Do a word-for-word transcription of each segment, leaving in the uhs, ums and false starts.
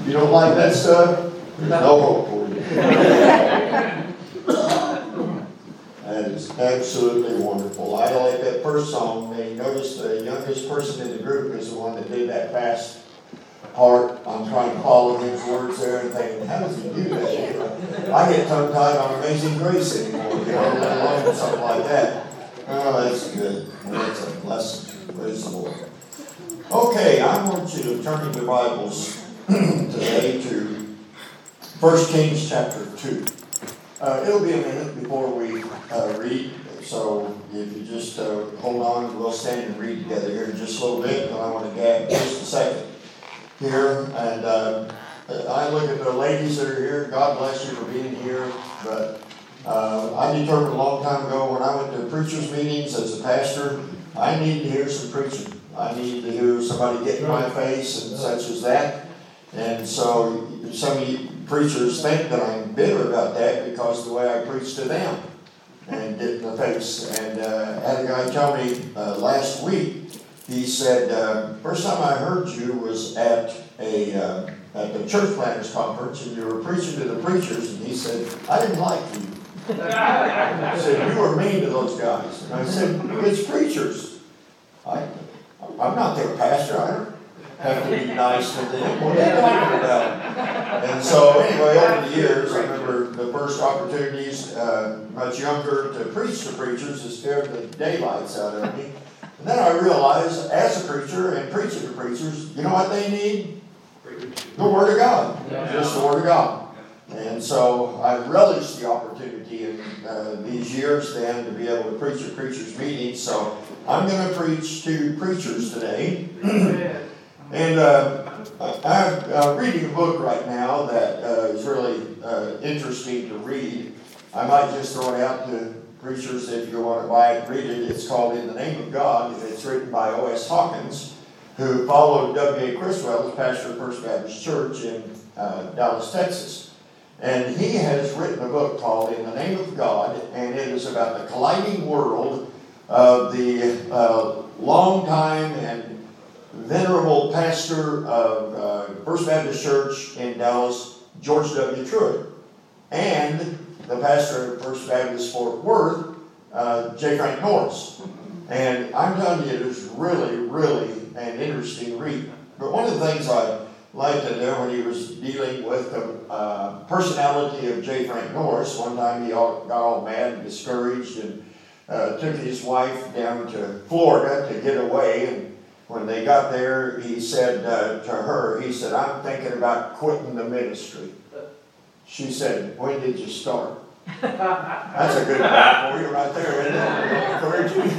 you don't like that stuff, there's no hope for you. That is absolutely wonderful. I like that first song. And you notice the youngest person in the group is the one that did that fast part. I'm trying to follow his words there and thinking, how does he do that? You know, I get tongue-tied on Amazing Grace anymore, you know, let alone something like that. Oh, that's good. That's a blessing. Praise the Lord. Okay, I want you to turn your Bibles today to First Kings chapter two. Uh, it'll be a minute before we uh, read, so if you just uh, hold on, we'll stand and read together here in just a little bit, but I want to gab just a second here. And uh, I look at the ladies that are here. God bless you for being here, but uh, I determined a long time ago when I went to preachers' meetings as a pastor, I need to hear some preaching. I need to hear somebody get in my face and such as that. And so some of you preachers think that I'm bitter about that because of the way I preach to them and get in the face. And uh, I had a guy tell me uh, last week, he said, uh, first time I heard you was at a uh, at the church planners conference, and you were preaching to the preachers, and he said, I didn't like you. He said, you were mean to those guys. And I said, it's preachers. I, I'm not their pastor. I don't have to be nice to them. What are you talking about? And so anyway, over the years, I remember the first opportunities, uh, much younger, to preach to preachers, it scared the daylights out of me. And then I realized, as a preacher and preaching to preachers, you know what they need? The Word of God. Yeah. Just the Word of God. And so I relished the opportunity in uh, these years then to be able to preach at preachers' meetings. So I'm going to preach to preachers today. And uh, I'm uh, reading a book right now that uh, is really uh, interesting to read. I might just throw it out to preachers if you want to buy it and read it. It's called In the Name of God, and it's written by O S Hawkins, who followed W A Criswell as pastor of First Baptist Church in uh, Dallas, Texas. And he has written a book called In the Name of God, and it is about the colliding world of the uh, longtime and venerable pastor of uh, First Baptist Church in Dallas, George W. Truett, and the pastor of First Baptist Fort Worth, uh, J. Frank Norris. And I'm telling you, it is really, really an interesting read. But one of the things I liked in there when he was dealing with the uh, personality of J. Frank Norris, one time he all, got all mad and discouraged and uh, took his wife down to Florida to get away. And when they got there, he said uh, to her, he said, I'm thinking about quitting the ministry. She said, when did you start? That's a good point for you right there, isn't it? Encouraging.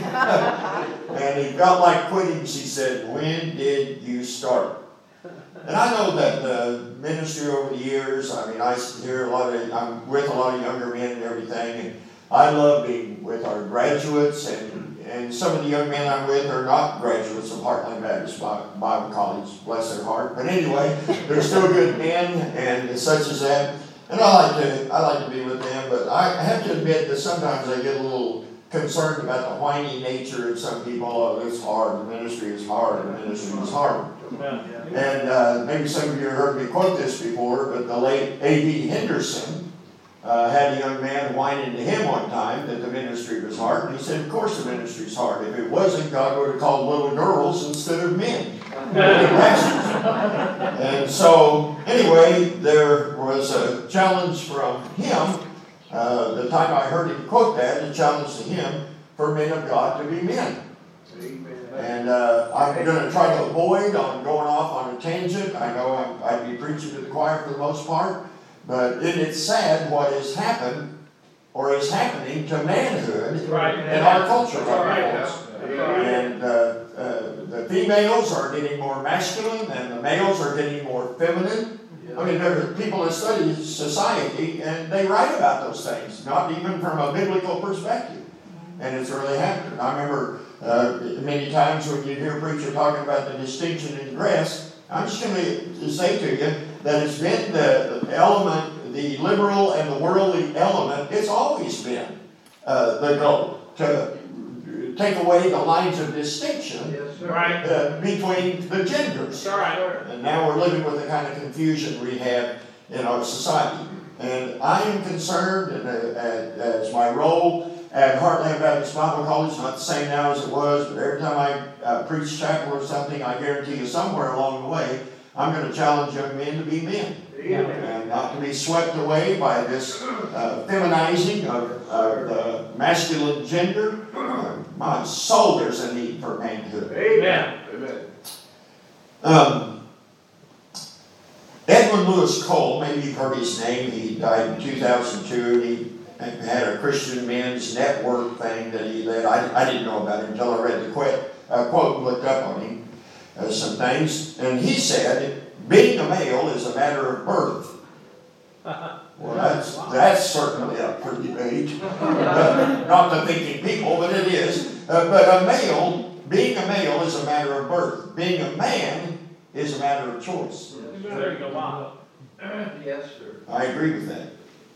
And he felt like quitting. She said, when did you start? And I know that the ministry over the years, I mean, I hear a lot of, I'm with a lot of younger men and everything, and I love being with our graduates, and, and some of the young men I'm with are not graduates of Heartland Baptist Bible College, bless their heart. But anyway, they're still good men, and such as that. And I like to, I like to be with them, but I have to admit that sometimes I get a little concerned about the whiny nature of some people. Oh, it's hard, the ministry is hard, the ministry is hard. And uh, maybe some of you have heard me quote this before, but the late A B Henderson uh, had a young man whining to him one time that the ministry was hard. And he said, of course the ministry is hard. If it wasn't, God would have called little girls instead of men. And so, anyway, there was a challenge from him. Uh, the time I heard him quote that, a challenge to him for men of God to be men. And uh, I'm going to try to avoid on going off on a tangent. I know I'm, I'd be preaching to the choir for the most part, but it, it's sad what has happened or is happening to manhood right. in our culture right now. And uh, uh, the females are getting more masculine, and the males are getting more feminine. I mean, there are people that study society, and they write about those things, not even from a biblical perspective. And it's really happening. I remember uh, many times when you hear a preacher talking about the distinction in dress, I'm just going to say to you that it's been the element, the liberal and the worldly element, it's always been uh, the goal to take away the lines of distinction yes, Right. uh, between the genders. All right. And now we're living with the kind of confusion we have in our society. And I am concerned, and uh, as my role at Heartland Baptist Bible College, not the same now as it was, but every time I uh, preach chapel or something, I guarantee you somewhere along the way, I'm going to challenge young men to be men. And not to be swept away by this uh, feminizing of uh, the masculine gender. Uh, my soul, there's a need for manhood. Amen. Amen. Um, Edwin Lewis Cole, maybe you've heard his name. He died in two thousand two. He had a Christian Men's Network thing that he led. I, I didn't know about him until I read the quote, uh, quote and looked up on him, uh, some things. And he said, being a male is a matter of birth. Well, that's, that's certainly up for debate. uh, not the thinking people, but it is. Uh, but a male, being a male is a matter of birth. Being a man is a matter of choice. There you go, wow. Yes, sir. I agree with that.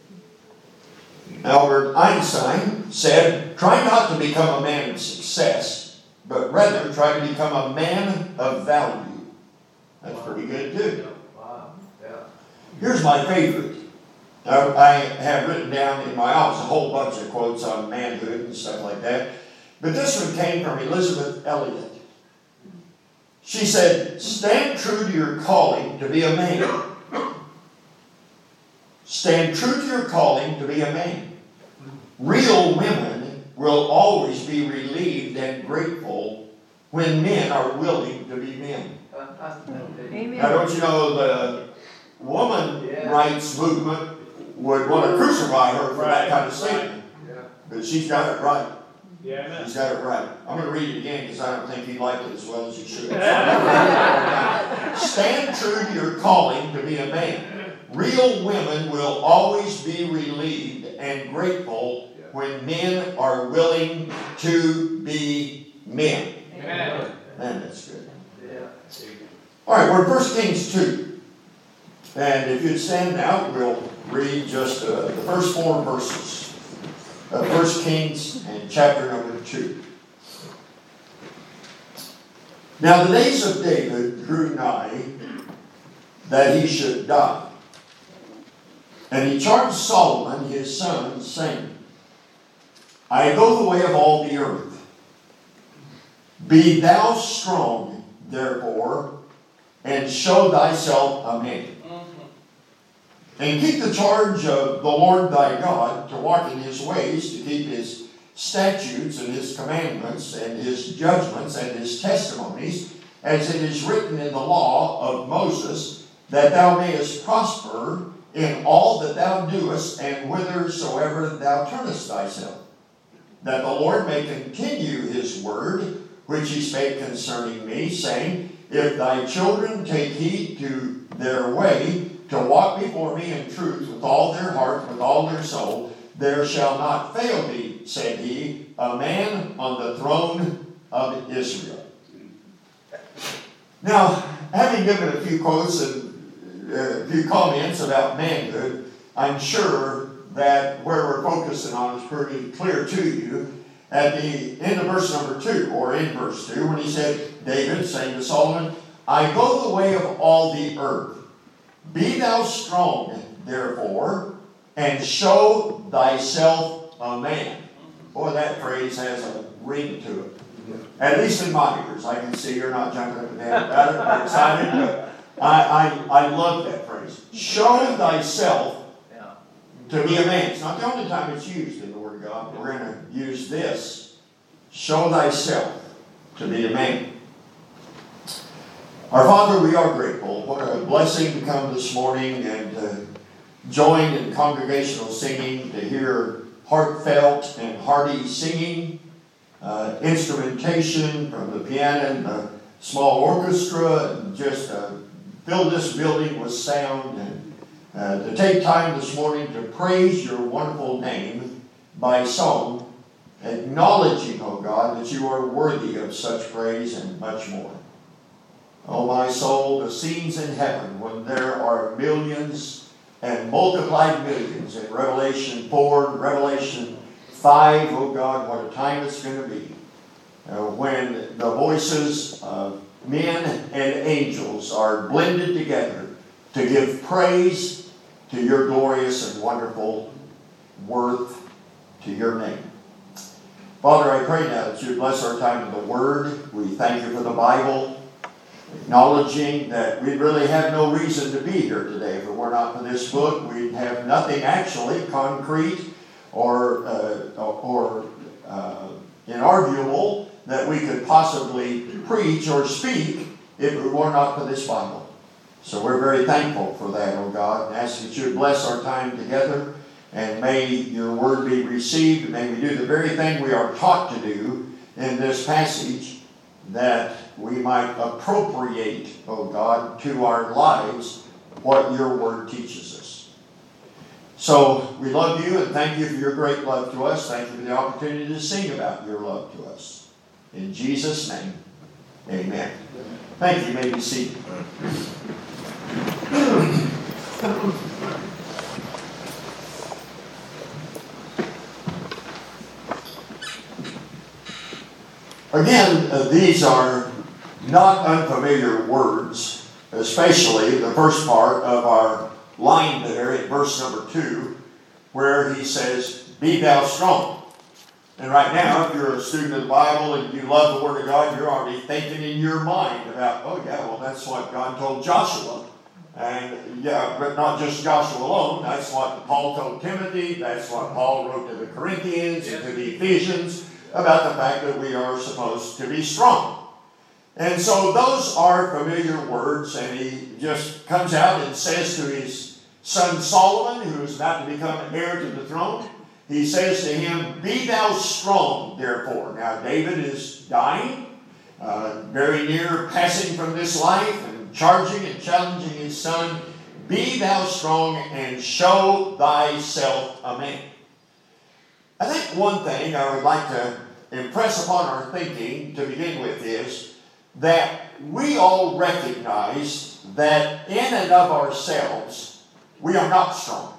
Albert Einstein said, try not to become a man of success, but rather try to become a man of value. That's pretty good too. Wow. Yeah. Here's my favorite. Uh, I have written down in my office a whole bunch of quotes on manhood and stuff like that. But this one came from Elizabeth Elliot. She said, stand true to your calling to be a man. Stand true to your calling to be a man. Real women will always be relieved and grateful when men are willing to be men. Amen. Now, don't you know the woman Yeah. rights movement would want to crucify her for that kind of statement. Yeah. But she's got it right. Yeah, amen. She's got it right. I'm going to read it again because I don't think you liked it as well as you should. Stand true to your calling to be a man. Real women will always be relieved and grateful when men are willing to be men. Amen. Man, that's good. Yeah. All right, we're in First Kings two. And if you'd stand now, we'll read just uh, the first four verses of First Kings and chapter number two. Now the days of David drew nigh that he should die. And he charged Solomon his son, saying, I go the way of all the earth. Be thou strong, therefore, and show thyself a man. And keep the charge of the Lord thy God, to walk in his ways, to keep his statutes and his commandments and his judgments and his testimonies, as it is written in the law of Moses, that thou mayest prosper in all that thou doest, and whithersoever thou turnest thyself. That the Lord may continue his word, which he spake concerning me, saying, if thy children take heed to their way, to walk before me in truth with all their heart, with all their soul, there shall not fail thee, said he, a man on the throne of Israel. Now, having given a few quotes and a few comments about manhood, I'm sure that where we're focusing on is pretty clear to you. At the end of verse number two, or in verse two, when he said, David saying to Solomon, I go the way of all the earth. Be thou strong, therefore, and show thyself a man. Boy, that phrase has a ring to it. At least in my ears. I can see you're not jumping up and down about it. I'm excited, but I, I, I love that phrase. Show thyself to be a man. It's not the only time it's used in the Word of God. We're going to use this. Show thyself to be a man. Our Father, we are grateful. What a blessing to come this morning and uh, join in congregational singing, to hear heartfelt and hearty singing, uh, instrumentation from the piano and the small orchestra, and just uh, fill this building with sound, and uh, to take time this morning to praise your wonderful name by song, acknowledging, oh God, that you are worthy of such praise and much more. Oh, my soul, the scenes in heaven when there are millions and multiplied millions in Revelation four and Revelation five, oh God, what a time it's going to be uh, when the voices of men and angels are blended together to give praise to your glorious and wonderful worth to your name. Father, I pray now that you bless our time in the Word. We thank you for the Bible, acknowledging that we really have no reason to be here today. If it were not for this book, we'd have nothing actually concrete or, uh, or uh, inarguable that we could possibly preach or speak if it were not for this Bible. So we're very thankful for that, oh God, and ask that you would bless our time together, and may your word be received. May we do the very thing we are taught to do in this passage, that we might appropriate, oh God, to our lives what your word teaches us. So we love you and thank you for your great love to us. Thank you for the opportunity to sing about your love to us. In Jesus' name, amen. Thank you. You may be seated. Again, uh, these are not unfamiliar words, especially the first part of our line there in verse number two, where he says, "Be thou strong." And right now, if you're a student of the Bible and you love the Word of God, you're already thinking in your mind about, oh yeah, well that's what God told Joshua. And yeah, but not just Joshua alone. That's what Paul told Timothy. That's what Paul wrote to the Corinthians and to the Ephesians about the fact that we are supposed to be strong. And so those are familiar words, and he just comes out and says to his son Solomon, who is about to become heir to the throne, he says to him, "Be thou strong, therefore." Now David is dying, uh, very near passing from this life, and charging and challenging his son, "Be thou strong and show thyself a man." I think one thing I would like to impress upon our thinking to begin with is that we all recognize that in and of ourselves, we are not strong.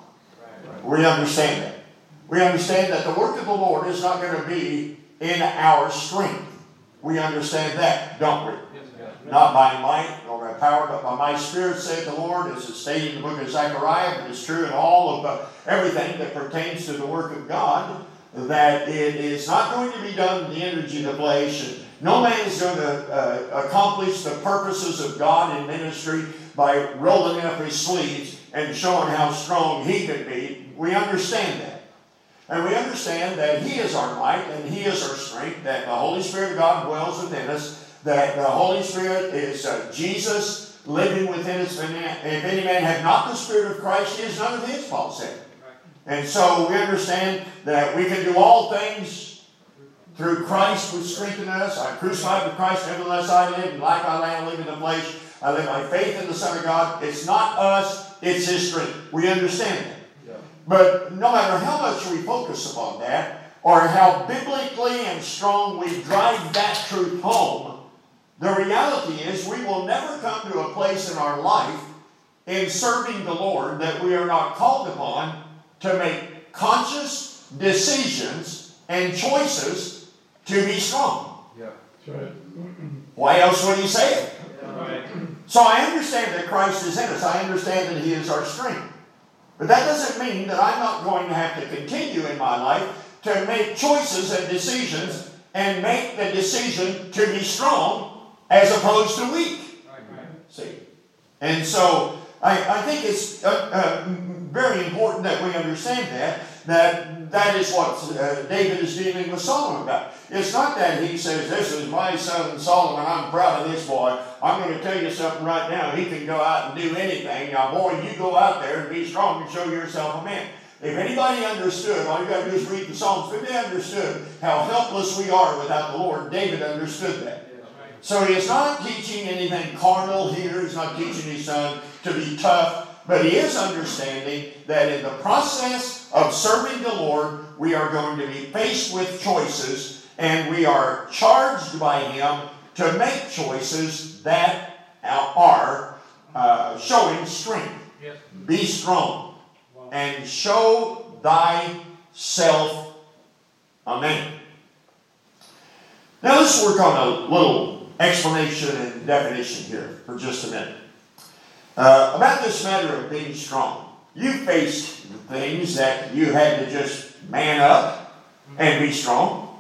We understand that. We understand that the work of the Lord is not going to be in our strength. We understand that, don't we? Not by might nor by power, but by my Spirit, saith the Lord, as it's stated in the book of Zechariah, but it's true in all of the, everything that pertains to the work of God, that it is not going to be done in the energy of the flesh, and no man is going to uh, accomplish the purposes of God in ministry by rolling up his sleeves and showing how strong he can be. We understand that. And we understand that he is our might and he is our strength, that the Holy Spirit of God dwells within us, that the Holy Spirit is uh, Jesus living within us. If any man have not the Spirit of Christ, he is none of his, Paul said. And so we understand that we can do all things through Christ which strengthen us. I crucified with Christ, nevertheless I live, and like I live in the flesh, I live by faith in the Son of God. It's not us, it's his strength. We understand that. Yeah. But no matter how much we focus upon that, or how biblically and strong we drive that truth home, the reality is we will never come to a place in our life in serving the Lord that we are not called upon to make conscious decisions and choices to be strong. Yeah. That's right. Why else would he say it? Yeah, right. So I understand that Christ is in us. I understand that he is our strength. But that doesn't mean that I'm not going to have to continue in my life to make choices and decisions and make the decision to be strong as opposed to weak. Right. See? And so I, I think it's uh, uh, very important that we understand that, that that is what uh, David is dealing with Solomon about. It's not that he says, "This is my son Solomon, I'm proud of this boy. I'm going to tell you something right now. He can go out and do anything. Now, boy, you go out there and be strong and show yourself a man." If anybody understood, all you got to do is read the Psalms. If they understood how helpless we are without the Lord, David understood that. So he is not teaching anything carnal here. He's not teaching his son to be tough. But he is understanding that in the process of serving the Lord, we are going to be faced with choices, and we are charged by him to make choices that are uh, showing strength. Yes. Be strong Wow. and show thyself a man. Now let's work on a little explanation and definition here for just a minute. Uh, about this matter of being strong. You faced things that you had to just man up and be strong.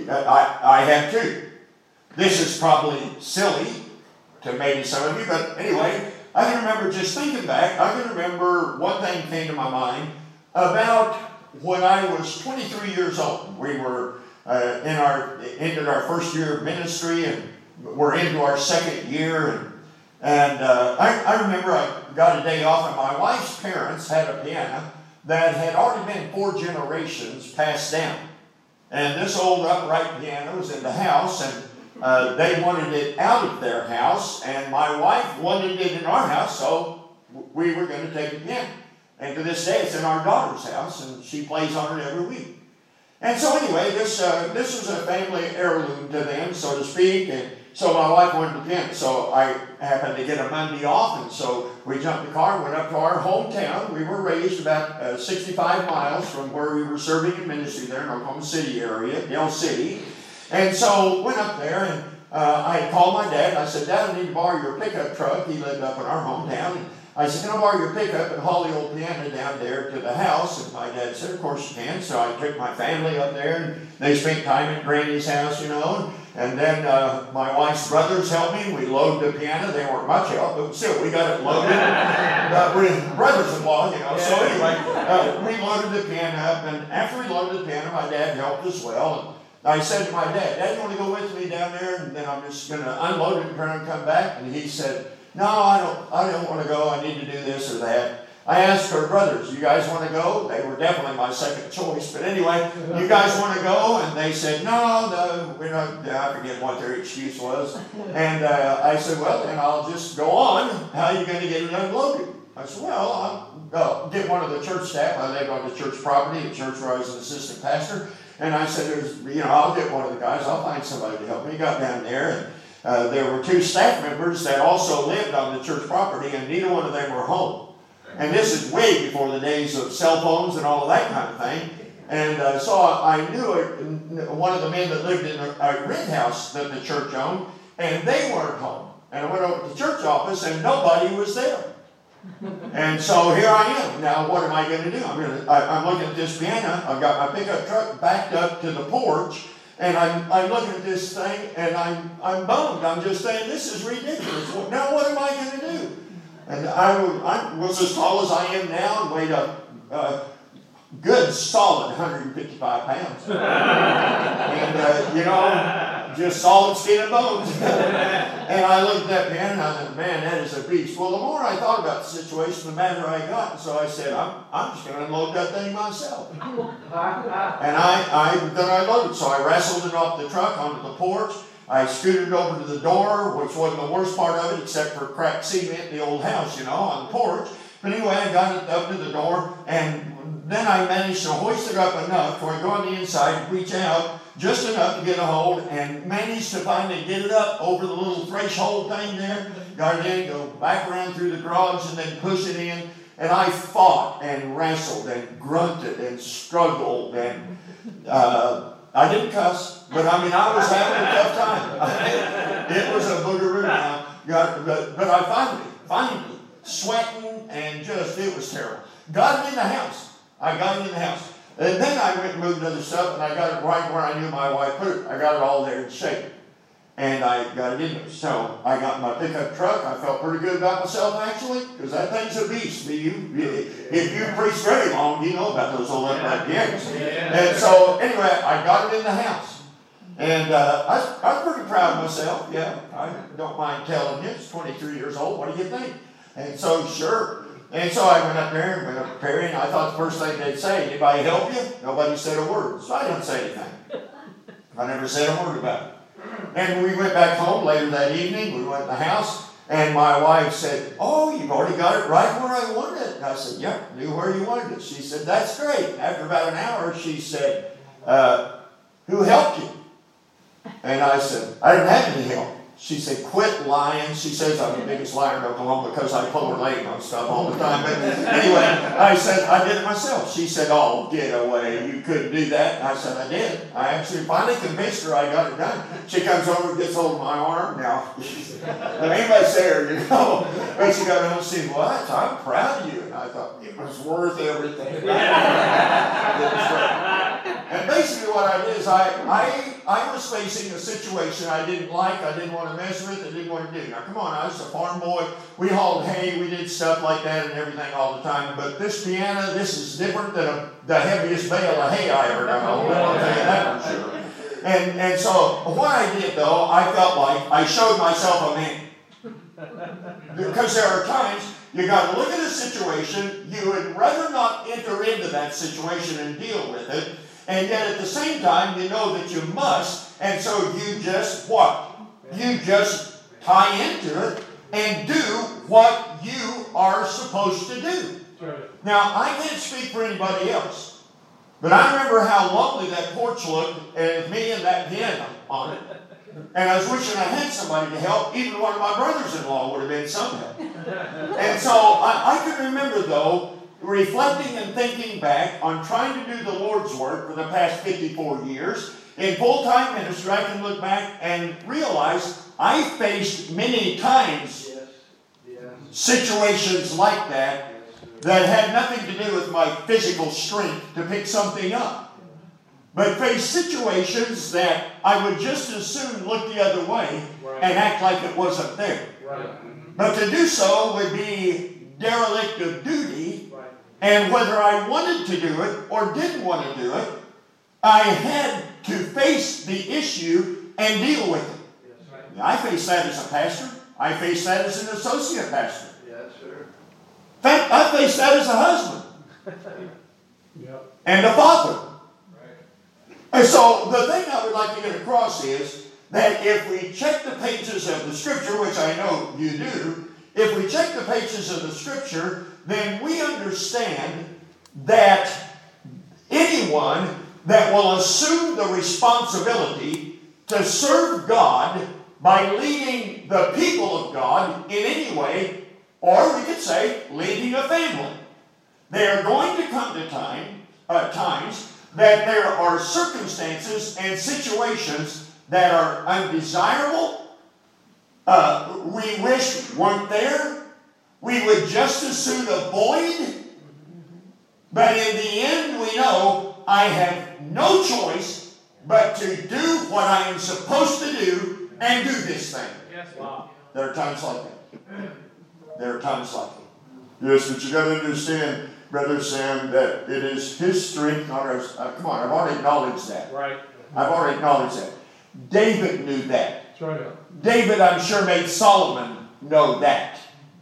I, I have too. This is probably silly to maybe some of you, but anyway, I can remember just thinking back, I can remember one thing came to my mind about when I was twenty-three years old. We were uh, in our, ended our first year of ministry, and we're into our second year, and And uh, I, I remember I got a day off, and my wife's parents had a piano that had already been four generations passed down. And this old upright piano was in the house, and uh, they wanted it out of their house, and my wife wanted it in our house, so we were going to take the piano. And to this day, it's in our daughter's house, and she plays on it every week. And so anyway, this uh, this was a family heirloom to them, so to speak, and so my wife wanted the piano. So I happened to get a Monday off, and so we jumped the car, went up to our hometown. We were raised about uh, sixty-five miles from where we were serving in ministry there in Oklahoma City area, Dell City. And so went up there, and uh, I called my dad, and I said, Dad, I need to borrow your pickup truck. He lived up in our hometown. And I said, can I borrow your pickup and haul the old piano down there to the house? And my dad said, of course you can. So I took my family up there, and they spent time at Granny's house, you know. And then uh, my wife's brothers helped me. We loaded the piano. They weren't much help, but still, we got it loaded. uh, we're brothers-in-law, you know. So anyway, uh, we loaded the piano up, and after we loaded the piano, my dad helped as well. And I said to my dad, Dad, you want to go with me down there? And then I'm just going to unload it and turn and come back. And he said, no, I don't, I don't want to go. I need to do this or that. I asked her brothers, you guys want to go? They were definitely my second choice. But anyway, you guys want to go? And they said, no, no, we're not. I forget what their excuse was. And uh, I said, well, then I'll just go on. How are you going to get it unloaded? I said, well, I'll uh, get one of the church staff. I lived on the church property, a church where I was an assistant pastor. And I said, There's, you know, I'll get one of the guys. I'll find somebody to help me. Got down there, and uh, there were two staff members that also lived on the church property, and neither one of them were home. And this is way before the days of cell phones and all of that kind of thing. And uh, so I knew it, one of the men that lived in a, a rent house that the church owned, and they weren't home. And I went over to the church office, and nobody was there. And so here I am. Now, what am I going to do? I'm going to. I, I'm looking at this piano. I've got my pickup truck backed up to the porch, and I'm, I'm looking at this thing, and I'm, I'm bummed. I'm just saying, this is ridiculous. Well, now, what am I going to do? And I, I was as tall as I am now and weighed a uh, good solid one hundred fifty-five pounds. and, uh, you know, just solid skin and bones. And I looked at that piano and I thought, man, that is a beast. Well, the more I thought about the situation, the madder I got. And so I said, I'm, I'm just going to unload that thing myself. and I, I then I loaded. So I wrestled it off the truck onto the porch. I scooted it over to the door, which wasn't the worst part of it, except for cracked cement in the old house, you know, on the porch. But anyway, I got it up to the door, and then I managed to hoist it up enough where I go on the inside, reach out just enough to get a hold, and managed to finally get it up over the little threshold thing there. Got it in, go back around through the garage, and then push it in. And I fought and wrestled and grunted and struggled and... Uh, I didn't cuss, but I mean, I was having a tough time. It was a boogeroo now. Got, but, but I finally, finally, sweating and just, it was terrible. Got it in the house. I got it in the house. And then I went and moved other stuff, and I got it right where I knew my wife put it. I got it all there in shape. And I got it in there. So I got my pickup truck. I felt pretty good about myself, actually, because that thing's a beast. You, if you preach very long, you know about those old upright pianos. And so, anyway, I got it in the house. And uh, I, I'm pretty proud of myself. Yeah, I don't mind telling you. It's twenty-three years old. What do you think? And so, sure. And so I went up there and went up to Perry, and I thought the first thing they'd say, anybody help you? Nobody said a word. So I didn't say anything. I never said a word about it. And we went back home later that evening. We went in the house, and my wife said, oh, you've already got it right where I wanted it. And I said, yep, yeah, knew where you wanted it. She said, that's great. After about an hour, she said, uh, who helped you? And I said, I didn't have any help. She said, quit lying. She says I'm the biggest liar in Oklahoma because I pull her leg on stuff all the time. But anyway, I said, I did it myself. She said, oh, get away. You couldn't do that. And I said, I did. I actually finally convinced her I got it done. She comes over and gets hold of my arm. Now, there ain't much there, you know. But she got home and said, what? I'm proud of you. And I thought, it was worth everything. And basically what I did is I, I, I was facing a situation I didn't like, I didn't want to mess with, I didn't want to do. Now come on, I was a farm boy, we hauled hay, we did stuff like that and everything all the time, but this piano, this is different than a, the heaviest bale of hay I ever done, I'll tell you that for sure. And, and so what I did though, I felt like I showed myself a man. Because there are times you got to look at a situation, you would rather not enter into that situation and deal with it, and yet at the same time you know that you must, and so you just what? You just tie into it and do what you are supposed to do. Now, I can't speak for anybody else, but I remember how lonely that porch looked and me and that piano on it. And I was wishing I had somebody to help. Even one of my brothers-in-law would have been some help. And so I, I can remember, though, reflecting and thinking back on trying to do the Lord's work for the past fifty-four years. In full-time ministry, I can look back and realize I faced many times Yes. Yes. situations like that that had nothing to do with my physical strength to pick something up. But faced situations that I would just as soon look the other way Right. and act like it wasn't there. Right. But to do so would be derelict of duty, Right. and whether I wanted to do it or didn't want to do it, I had to face the issue and deal with it. Yes. Right. I faced that as a pastor. I faced that as an associate pastor. Yes, sir. In fact, I faced that as a husband Yep. and a father. And so the thing I would like to get across is that if we check the pages of the Scripture, which I know you do, if we check the pages of the Scripture, then we understand that anyone that will assume the responsibility to serve God by leading the people of God in any way, or we could say leading a family, they are going to come to time, uh, times that there are circumstances and situations that are undesirable, uh, we wish weren't there, we would just as soon avoid, but in the end we know I have no choice but to do what I am supposed to do and do this thing. Yes. Wow. There are times like that. There are times like that. Yes, but you got to understand, Brother Sam, that it is His strength, not ours. Uh, come on, I've already acknowledged that. Right. I've already acknowledged that. David knew that. That's right. David, I'm sure, made Solomon know that.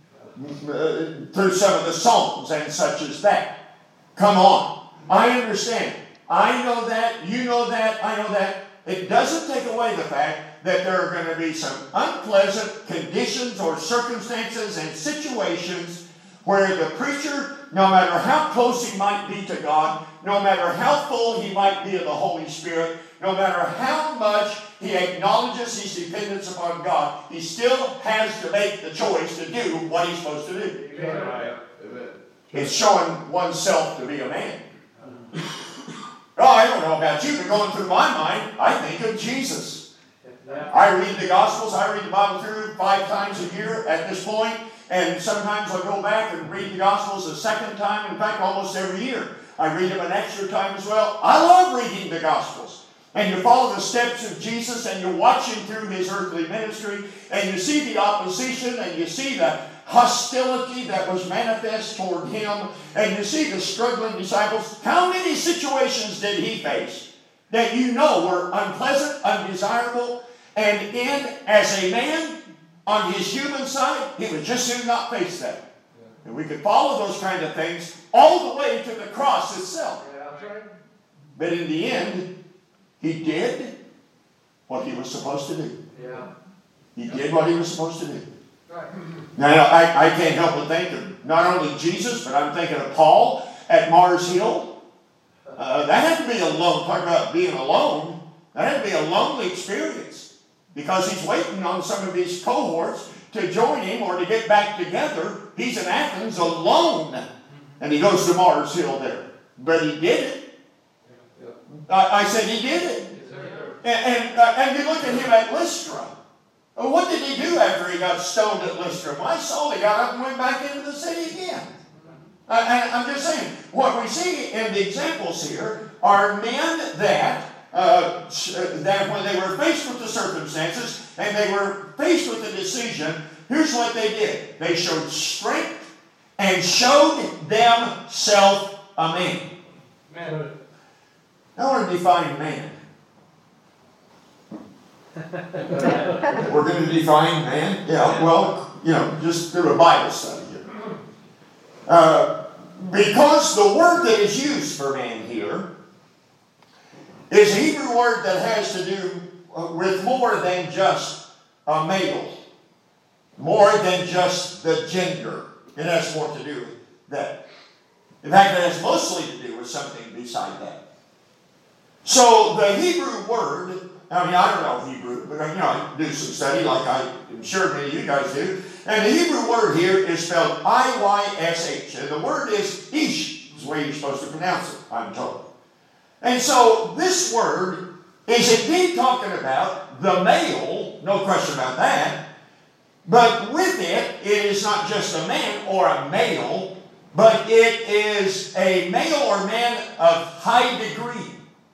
Uh, through some of the Psalms and such as that. Come on. I understand. I know that. You know that. I know that. It doesn't take away the fact that there are going to be some unpleasant conditions or circumstances and situations where the preacher, no matter how close he might be to God, no matter how full he might be of the Holy Spirit, no matter how much he acknowledges his dependence upon God, he still has to make the choice to do what he's supposed to do. Amen. Right. Amen. It's showing oneself to be a man. Oh, I don't know about you, but going through my mind, I think of Jesus. Yeah. I read the Gospels, I read the Bible through five times a year at this point, and sometimes I'll go back and read the Gospels a second time, in fact, almost every year. I read them an extra time as well. I love reading the Gospels. And you follow the steps of Jesus, and you watch Him through His earthly ministry, and you see the opposition, and you see the hostility that was manifest toward Him, and you see the struggling disciples. How many situations did He face that you know were unpleasant, undesirable, and in, as a man, on His human side, He would just soon not face that. And we could follow those kind of things all the way to the cross itself. Yeah, that's right. But in the end, He did what He was supposed to do. Yeah. He did what He was supposed to do. Right. Now, I, I can't help but think of not only Jesus, but I'm thinking of Paul at Mars Hill. Uh, that had to be alone. Talk about being alone. That had to be a lonely experience. because he's waiting on some of his cohorts to join him or to get back together. He's in Athens alone. And he goes to Mars Hill there. But he did it. I, I said he did it. And, and, uh, and you look at him at Lystra. Uh, What did he do after he got stoned at Lystra? My soul, he got up and went back into the city again. Uh, and I'm just saying, what we see in the examples here are men that, uh, that when they were faced with the circumstances and they were faced with the decision, here's what they did. They showed strength and showed themselves a man. Man. I want to define man. We're going to define man? Yeah, well, you know, just do a Bible study here. Uh, because the word that is used for man here is a Hebrew word that has to do with more than just a male, more than just the gender. It has more to do with that. In fact, it has mostly to do with something beside that. So the Hebrew word, I mean, I don't know Hebrew, but you know, I do some study like I'm sure many of you guys do. And the Hebrew word here is spelled I Y S H. And the word is ish, is the way you're supposed to pronounce it, I'm told. And so this word is indeed talking about the male, no question about that. But with it, it is not just a man or a male, but it is a male or man of high degree.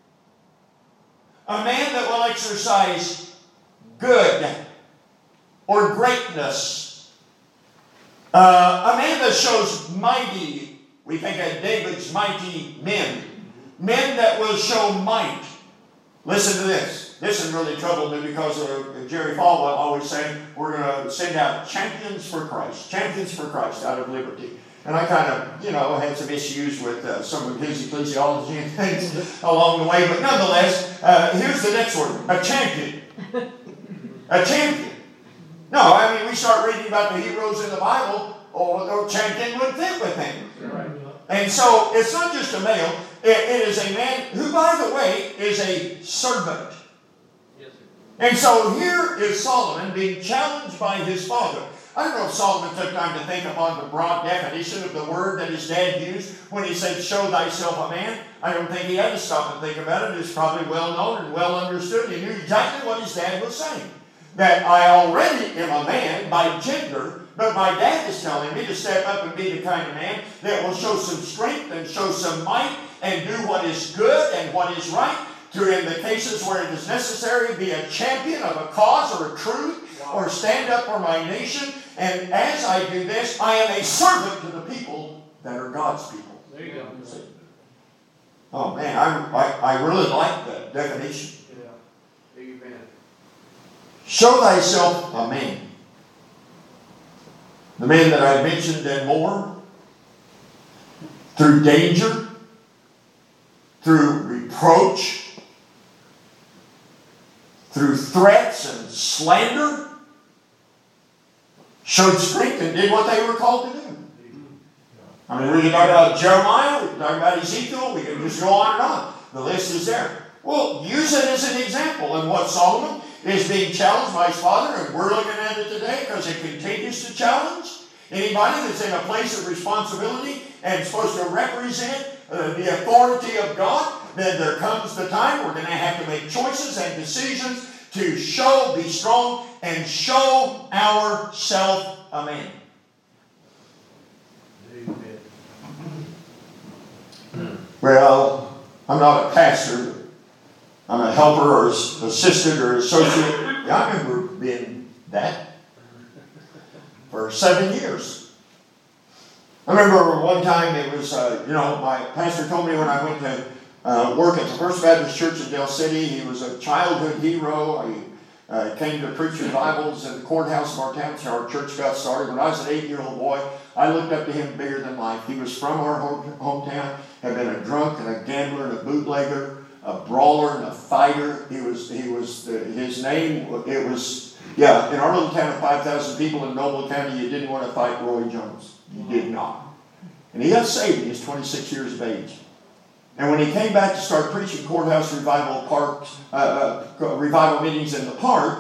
A man that will exercise good or greatness. Uh, a man that shows mighty. We think of David's mighty men. Men that will show might. Listen to this. This has really troubled me because of Jerry Falwell always saying we're going to send out champions for Christ. Champions for Christ out of liberty. And I kind of, you know, had some issues with uh, some of his ecclesiology and things along the way. But nonetheless, uh, here's the next word. A champion. A champion. No, I mean, we start reading about the heroes in the Bible, or the champion would fit with him. And so, it's not just a male. It, it is a man who, by the way, is a servant. And so, here is Solomon being challenged by his father. I don't know if Solomon took time to think upon the broad definition of the word that his dad used when he said, show thyself a man. I don't think he had to stop and think about it. It's probably well known and well understood. He knew exactly what his dad was saying. That I already am a man by gender, but my dad is telling me to step up and be the kind of man that will show some strength and show some might and do what is good and what is right. To, in the cases where it is necessary, be a champion of a cause or a truth, or stand up for my nation. And as I do this, I am a servant to the people that are God's people. There you go. Oh man, I, I, I really like that definition. Yeah. Amen. Show thyself a man. The man that I mentioned and more. Through danger. Through reproach. Through threats and slander. Showed strength and did what they were called to do. I mean, we can talk about Jeremiah, we can talk about Ezekiel, we can just go on and on. The list is there. Well, use it as an example. And what Solomon is being challenged by his father, and we're looking at it today because it continues to challenge anybody that's in a place of responsibility and supposed to represent uh, the authority of God. Then there comes the time we're going to have to make choices and decisions to show, be strong, and show ourselves a man. Well, I'm not a pastor. I'm a helper or assistant or associate. Yeah, I remember being that for seven years. I remember one time it was, uh, you know, my pastor told me when I went to uh, work at the First Baptist Church in Del City, he was a childhood hero. He uh, came to preach revivals in the courthouse of our town. That's how our church got started. When I was an eight-year-old boy, I looked up to him bigger than life. He was from our home, hometown, had been a drunk and a gambler and a bootlegger, a brawler and a fighter. He was, he was, uh, his name, it was, yeah, in our little town of five thousand people in Noble County, you didn't want to fight Roy Jones. You did not. And he got saved. He was twenty-six years of age. And when he came back to start preaching courthouse revival parks, uh, uh, revival meetings in the park,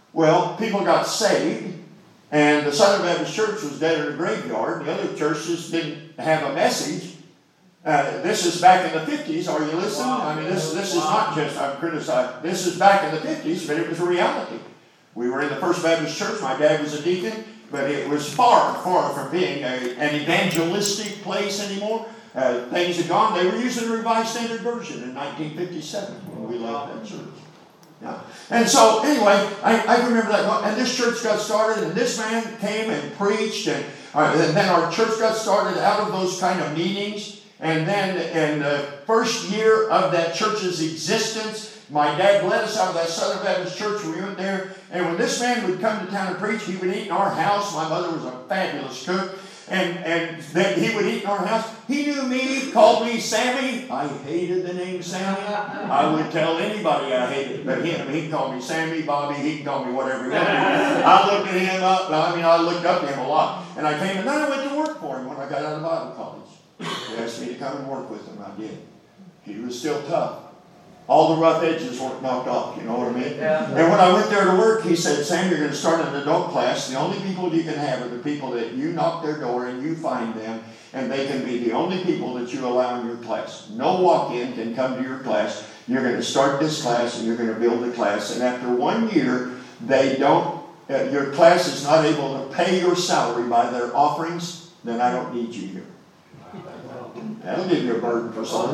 Well, people got saved, and the Southern Baptist Church was dead in a graveyard. The other churches didn't have a message. Uh, this is back in the fifties. Are you listening? Wow. I mean, this this is not just I'm criticizing. This is back in the fifties, but it was a reality. We were in the First Baptist Church. My dad was a deacon, but it was far, far from being a, an evangelistic place anymore. Uh, things had gone. They were using the Revised Standard Version in nineteen fifty-seven when we left that church. Yeah. And so, anyway, I, I remember that. And this church got started, and this man came and preached, and, uh, and then our church got started out of those kind of meetings. And then in the first year of that church's existence, my dad led us out of that Southern Baptist church. We went there, and when this man would come to town and preach, he would eat in our house. My mother was a fabulous cook, and, and then he would eat in our house. He knew me, called me Sammy. I hated the name Sammy. I would tell anybody I hated it, but him. He called me Sammy, Bobby. He can call me whatever he wanted. I looked at him up. I mean, I looked up to him a lot, and I came, and then I went to work for him when I got out of Bible college. He asked me to come and work with him. I did. He was still tough. All the rough edges weren't knocked off, you know what I mean? Yeah. And when I went there to work, he said, Sam, you're going to start an adult class. The only people you can have are the people that you knock their door and you find them, and they can be the only people that you allow in your class. No walk-in can come to your class. You're going to start this class, and you're going to build a class. And after one year, they don't, uh, your class is not able to pay your salary by their offerings, then I don't need you here. That'll give you a burden for souls.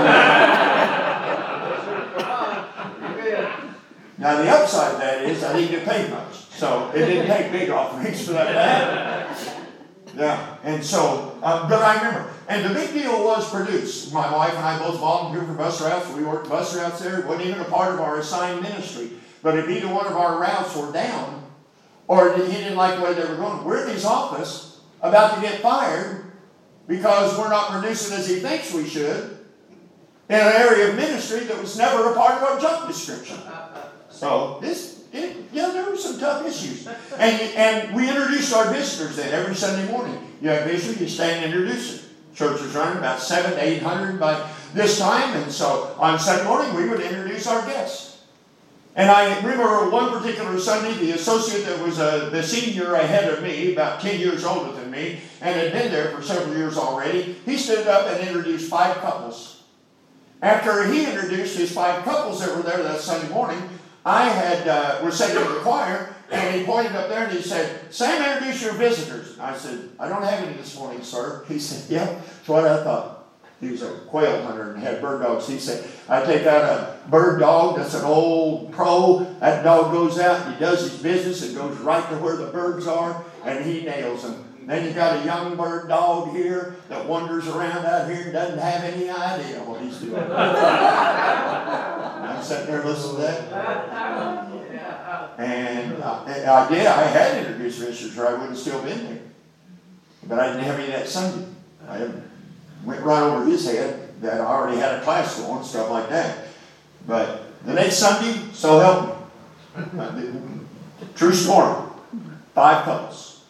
Now the upside of that is I didn't get paid much. So it didn't take big offerings for that to happen. Yeah, and so, uh, but I remember, and the big deal was produced. My wife and I both volunteered for bus routes. We worked bus routes there. It wasn't even a part of our assigned ministry. But if either one of our routes were down, or he didn't like the way they were going, we're in his office about to get fired, because we're not producing as he thinks we should in an area of ministry that was never a part of our job description. So this, it, yeah, there were some tough issues. And, and we introduced our visitors then every Sunday morning. You have visitors, you stand and introduce them. Church was running about seven to eight hundred by this time, and so on Sunday morning we would introduce our guests. And I remember one particular Sunday, the associate that was uh, the senior ahead of me, about ten years older than me, and had been there for several years already, he stood up and introduced five couples. After he introduced his five couples that were there that Sunday morning, I had uh, was sitting in the choir, and he pointed up there and he said, Sam, introduce your visitors. I said, I don't have any this morning, sir. He said, yeah, that's what I thought. He was a quail hunter and had bird dogs. He said, I take out a bird dog that's an old pro. That dog goes out and he does his business and goes right to where the birds are, and he nails them. Then you got a young bird dog here that wanders around out here and doesn't have any idea what he's doing. And I'm sitting there listening to that. And I, I did. I had introduced visitors or I wouldn't have still been there. But I didn't have any that Sunday. I had went right over his head that I already had a class going, stuff like that. But the next Sunday, so help me. True story. Five couples.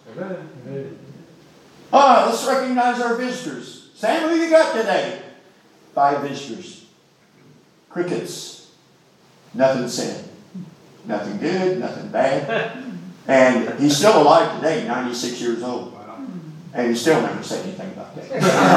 Ah, let's recognize our visitors. Sam, who you got today? Five visitors. Crickets. Nothing said. Nothing good, nothing bad. And he's still alive today, ninety-six years old. And he still never said anything about that.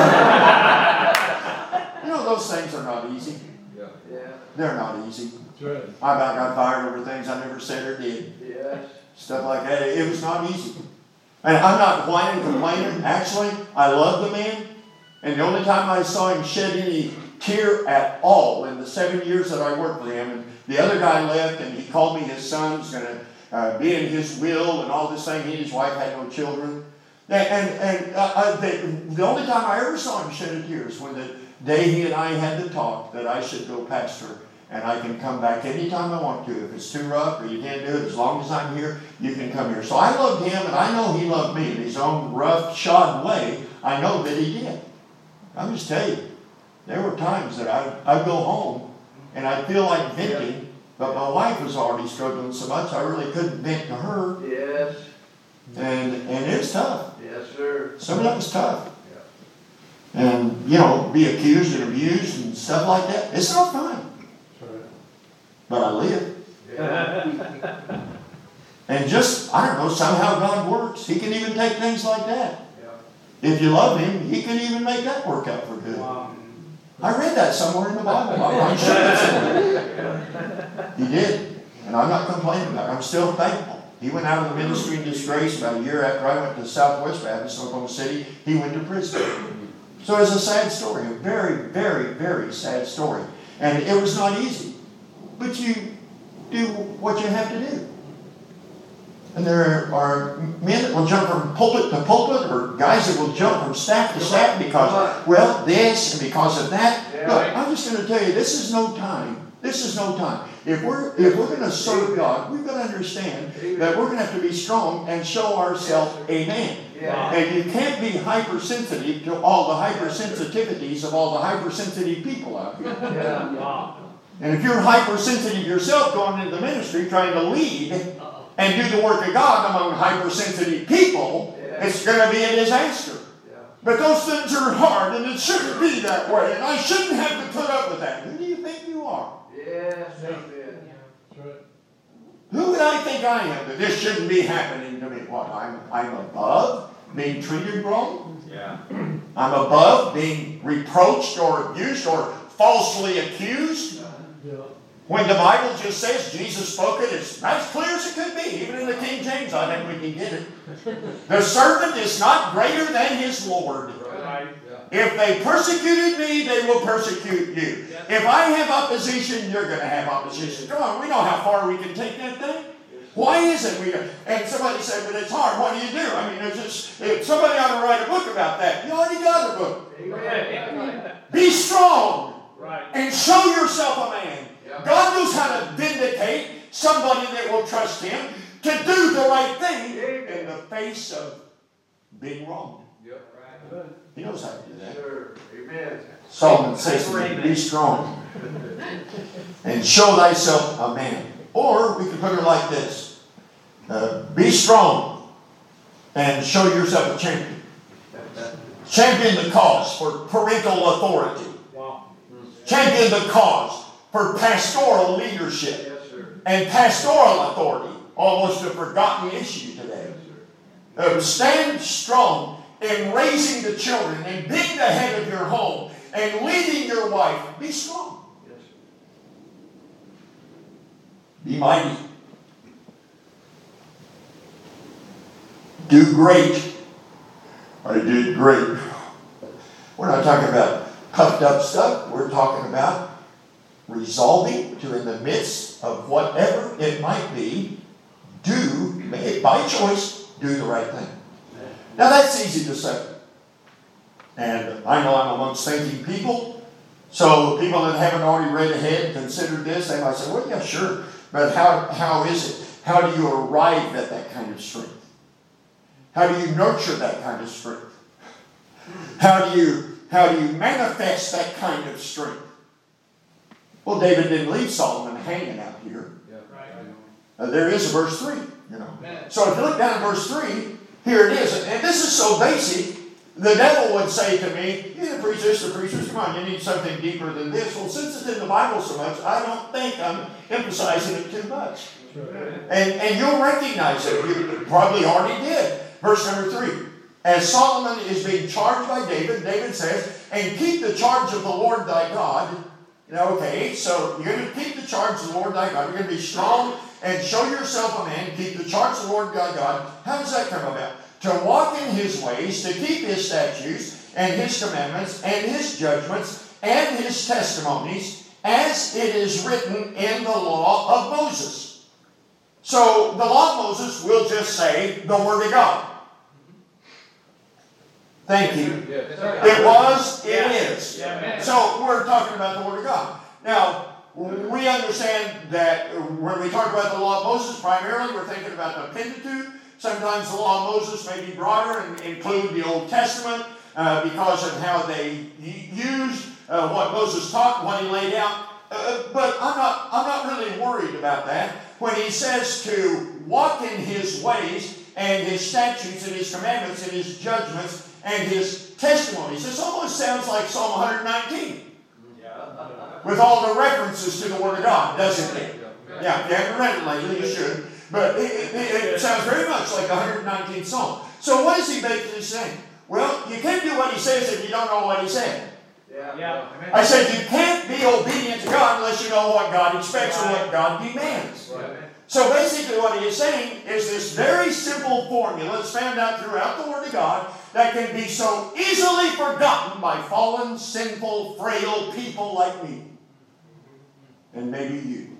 You know, those things are not easy. Yeah. Yeah. They're not easy. That's right. I about got fired over things I never said or did. Yes. Stuff like that. It was not easy. And I'm not whining, complaining. Actually, I love the man. And the only time I saw him shed any tear at all in the seven years that I worked for him, and the other guy left, and he called me his son, was going to uh, be in his will and all this thing. He and his wife had no children. And, and, and uh, uh, the, the only time I ever saw him shed a tear was when the day he and I had the talk that I should go pastor. And I can come back anytime I want to. If it's too rough or you can't do it, as long as I'm here, you can come here. So I loved him, and I know he loved me in his own rough, shod way. I know that he did. I'll just tell you, there were times that I, I'd go home, and I'd feel like venting, but my wife was already struggling so much, I really couldn't vent to her. Yes. And, and it was tough. Yes, sir. Some of that was tough. Yeah. And, you know, be accused and abused and stuff like that. It's not fun. But I live. Yeah. And just, I don't know, somehow God works. He can even take things like that. Yeah. If you love Him, He can even make that work out for good. Wow. I read that somewhere in the Bible. I'm sure it's somewhere. He did. And I'm not complaining about it. I'm still thankful. He went out of the ministry in disgrace about a year after I went to Southwest Baptist in Oklahoma City. He went to prison. So it's a sad story. A very, very, very sad story. And it was not easy. But you do what you have to do. And there are men that will jump from pulpit to pulpit, or guys that will jump from staff to staff because, well, this and because of that. Look, I'm just going to tell you, this is no time. This is no time. If we're if we're going to serve God, we've got to understand that we're going to have to be strong and show ourselves a man. Yeah. And you can't be hypersensitive to all the hypersensitivities of all the hypersensitive people out here. Yeah. Wow. And if you're hypersensitive yourself going into the ministry trying to lead and do the work of God among hypersensitive people, Yeah. it's going to be a disaster. Yeah. But those things are hard, and it shouldn't be that way, and I shouldn't have to put up with that. Who do you think you are? Yes, amen. That's right. Who would I think I am that this shouldn't be happening to me? What, I'm, I'm above being treated wrong? Yeah. I'm above being reproached or abused or falsely accused? Yeah. When the Bible just says Jesus spoke it, it's as clear as it could be. Even in the King James, I think we can get it. The servant is not greater than his Lord. Right. If they persecuted me, they will persecute you. If I have opposition, you're going to have opposition. Come on, we know how far we can take that thing. Why is it we don't? And somebody said, but it's hard. What do you do? I mean, it's just, if somebody ought to write a book about that. You already got a book. Amen. Be strong Right. and show yourself a man. Yeah. God knows how to vindicate somebody that will trust Him to do the right thing in the face of being wronged. Yep. He knows how to do that. Sure. Amen. Solomon says to me, be strong and show thyself a man. Or we could put it like this. Uh, be strong and show yourself a champion. Champion the cause for parental authority. Wow. Champion the cause for pastoral leadership Yes, sir. and pastoral authority. Almost a forgotten issue today. Uh, stand strong in raising the children and being the head of your home and leading your wife. Be strong. Yes, sir. Be mighty. Do great. I did great. We're not talking about puffed up stuff. We're talking about resolving to, in the midst of whatever it might be, do, by choice, do the right thing. Now that's easy to say. And I know I'm amongst thinking people. So people that haven't already read ahead, considered this, they might say, well, yeah, sure. But how, how is it? How do you arrive at that kind of strength? How do you nurture that kind of strength? How do you, how do you manifest that kind of strength? Well, David didn't leave Solomon hanging out here. Yeah. Right. Uh, there is a verse three, you know. So if you look down at verse three, here it is. And this is so basic, the devil would say to me, you preach this, the preachers, come on, you need something deeper than this. Well, since it's in the Bible so much, I don't think I'm emphasizing it too much. And, and you'll recognize it. You probably already did. Verse number three. As Solomon is being charged by David, David says, and keep the charge of the Lord thy God. Now, okay, so you're going to keep the charge of the Lord thy God. You're going to be strong and show yourself a man. Keep the charge of the Lord thy God. How does that come about? To walk in his ways, to keep his statutes and his commandments and his judgments and his testimonies, as it is written in the law of Moses. So the law of Moses will just say the Word of God. Thank you. It was, it is. So we're talking about the Word of God. Now, we understand that when we talk about the law of Moses, primarily we're thinking about the Pentateuch. Sometimes the law of Moses may be broader and include the Old Testament uh, because of how they used uh, what Moses taught, what he laid out. Uh, but I'm not, I'm not really worried about that. When he says to walk in his ways and his statutes and his commandments and his judgments and his testimonies, this almost sounds like Psalm one nineteen. With all the references to the Word of God, doesn't it? Yeah, if you haven't read it lately, you should. But it, it, it, it sounds very much like the one hundred nineteenth Psalm. So what is he basically saying? Well, you can't do what he says if you don't know what he said. Yeah. Yeah. I said you can't be obedient to God unless you know what God expects or what God demands. Right. So basically what he is saying is this very simple formula that's found out throughout the Word of God that can be so easily forgotten by fallen, sinful, frail people like me. And maybe you.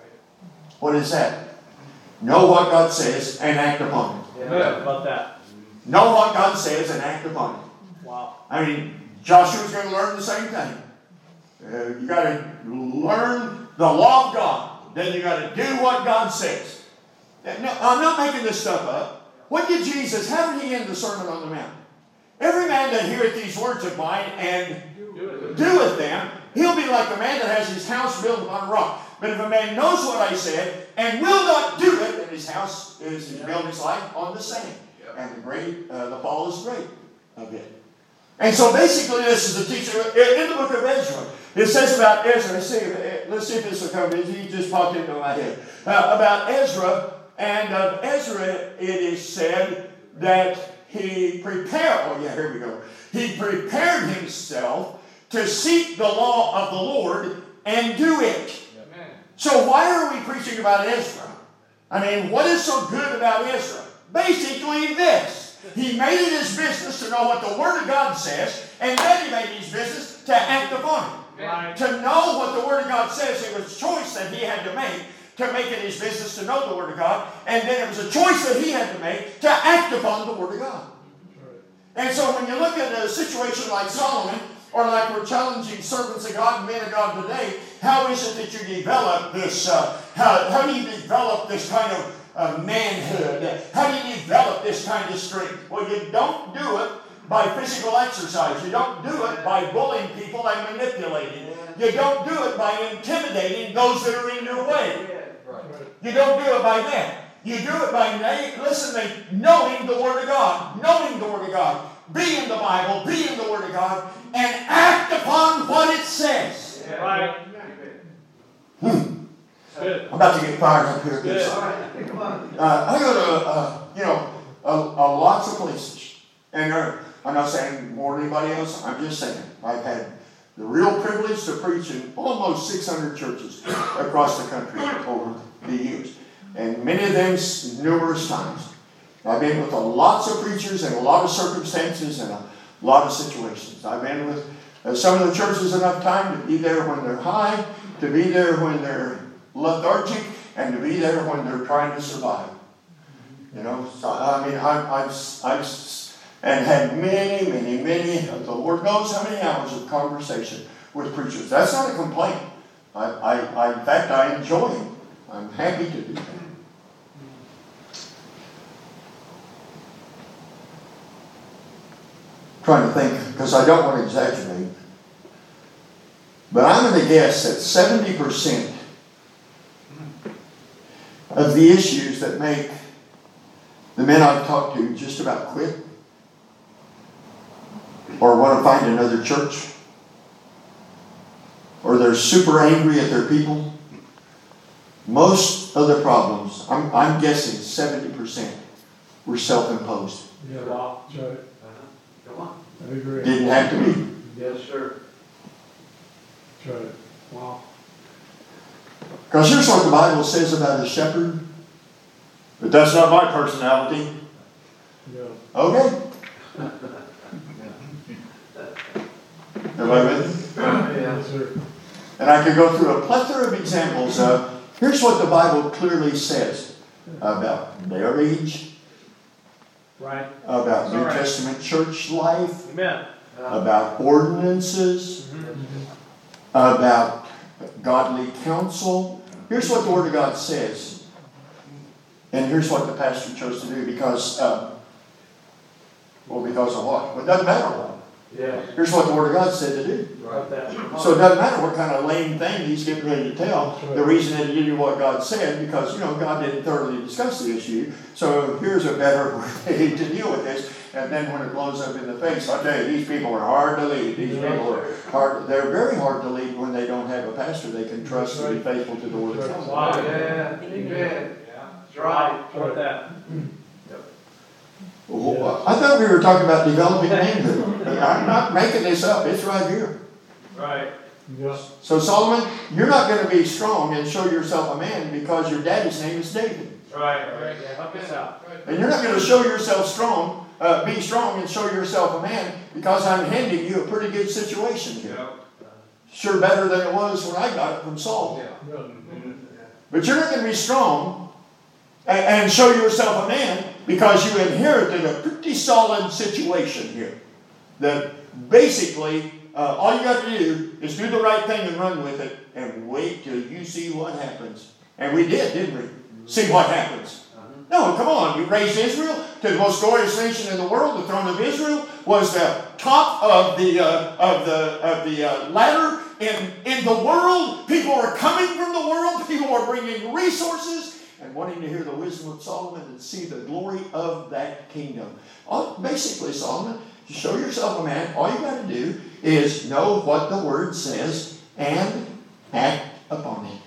What is that? Know what God says and act upon it. Yeah. How about that? Know what God says and act upon it. Wow. I mean, Joshua's going to learn the same thing. Uh, you got to learn the law of God. Then you got to do what God says. No, I'm not making this stuff up. What did Jesus, how did he end the Sermon on the Mount? Every man that heareth these words of mine and doeth them, he'll be like a man that has his house built upon a rock. But if a man knows what I said and will not do it, then his house is his building's life on the sand. And the great, uh, the fall is great of it. And so basically this is a teaching in the book of Ezra. It says about Ezra, let's see, let's see if this will come, he just popped into my head. Uh, about Ezra, and of Ezra it is said that he prepared, oh yeah, here we go. He prepared himself to seek the law of the Lord and do it. Amen. So why are we preaching about Ezra? I mean, what is so good about Ezra? Basically this. He made it his business to know what the Word of God says, and then he made it his business to act upon it. Right. To know what the Word of God says, it was a choice that he had to make to make it his business to know the Word of God, and then it was a choice that he had to make to act upon the Word of God. And so when you look at a situation like Solomon, or like we're challenging servants of God and men of God today, how is it that you develop this, uh, how, how do you develop this kind of uh, manhood? How do you develop this kind of strength? Well, you don't do it by physical exercise. You don't do it by bullying people and manipulating. You don't do it by intimidating those that are in your way. You don't do it by that. You do it by, listen, knowing the Word of God. Knowing the Word of God. Be in the Bible, be in the Word of God, and act upon what it says. Right. Hmm. Good. I'm about to get fired up here. Good. All right, come on. Uh, I go to, uh, you know, a, a lots of places. And uh, I'm not saying more than anybody else. I'm just saying I've had the real privilege to preach in almost six hundred churches across the country over the years. And many of them numerous times. I've been with a lots of preachers and a lot of circumstances and a lot of situations. I've been with uh, some of the churches enough time to be there when they're high, to be there when they're lethargic, and to be there when they're trying to survive. You know, so, I mean, I've, I've, I've and had many, many, many, the Lord knows how many hours of conversation with preachers. That's not a complaint. I, I, I in fact, I enjoy it. I'm happy to do that. Trying to think, because I don't want to exaggerate, but I'm going to guess that seventy percent of the issues that make the men I've talked to just about quit or want to find another church or they're super angry at their people, most of the problems, I'm, I'm guessing seventy percent were self-imposed. Yeah. Wow. That's right. Come on. I agree. Didn't have to be. Yes, sir. That's right. Wow. Because here's what the Bible says about a shepherd. But that's not my personality. Yeah. Okay. Everybody with me? Yeah. Yes, sir. And I could go through a plethora of examples of, here's what the Bible clearly says about marriage, Right. about New All right. Testament church life, Amen. about ordinances, about godly counsel. Here's what the Word of God says. And here's what the pastor chose to do because, uh, well, because of what? Well, it doesn't matter what. Yeah. Here's what the Word of God said to do. About that. So it doesn't matter what kind of lame thing he's getting ready to tell. The reason that he did what God said, because, you know, God didn't thoroughly discuss the issue. So here's a better way to deal with this. And then when it blows up in the face, I tell you, these people are hard to lead. These people are hard. They're very hard to lead when they don't have a pastor they can trust to be faithful to the Word of God. Wow. Yeah. Amen. That's That's right. Try that. Well, I thought we were talking about developing manhood. I'm not making this up, it's right here. Right. Yeah. So Solomon, you're not going to be strong and show yourself a man because your daddy's name is David. Right, right, yeah, help us out. And you're not going to show yourself strong, uh, be strong and show yourself a man because I'm handing you a pretty good situation here. Sure better than it was when I got it from Saul. But you're not going to be strong and, and show yourself a man because you inherited a pretty solid situation here. That basically, uh, all you got to do is do the right thing and run with it and wait till you see what happens. And we did, didn't we? See what happens. No, come on. You raised Israel to the most glorious nation in the world. The throne of Israel was the top of the uh, of the of the uh, ladder in in the world. People were coming from the world. People were bringing resources and wanting to hear the wisdom of Solomon and see the glory of that kingdom. All, basically, Solomon, to show yourself a man, all you got to do is know what the word says and act upon it.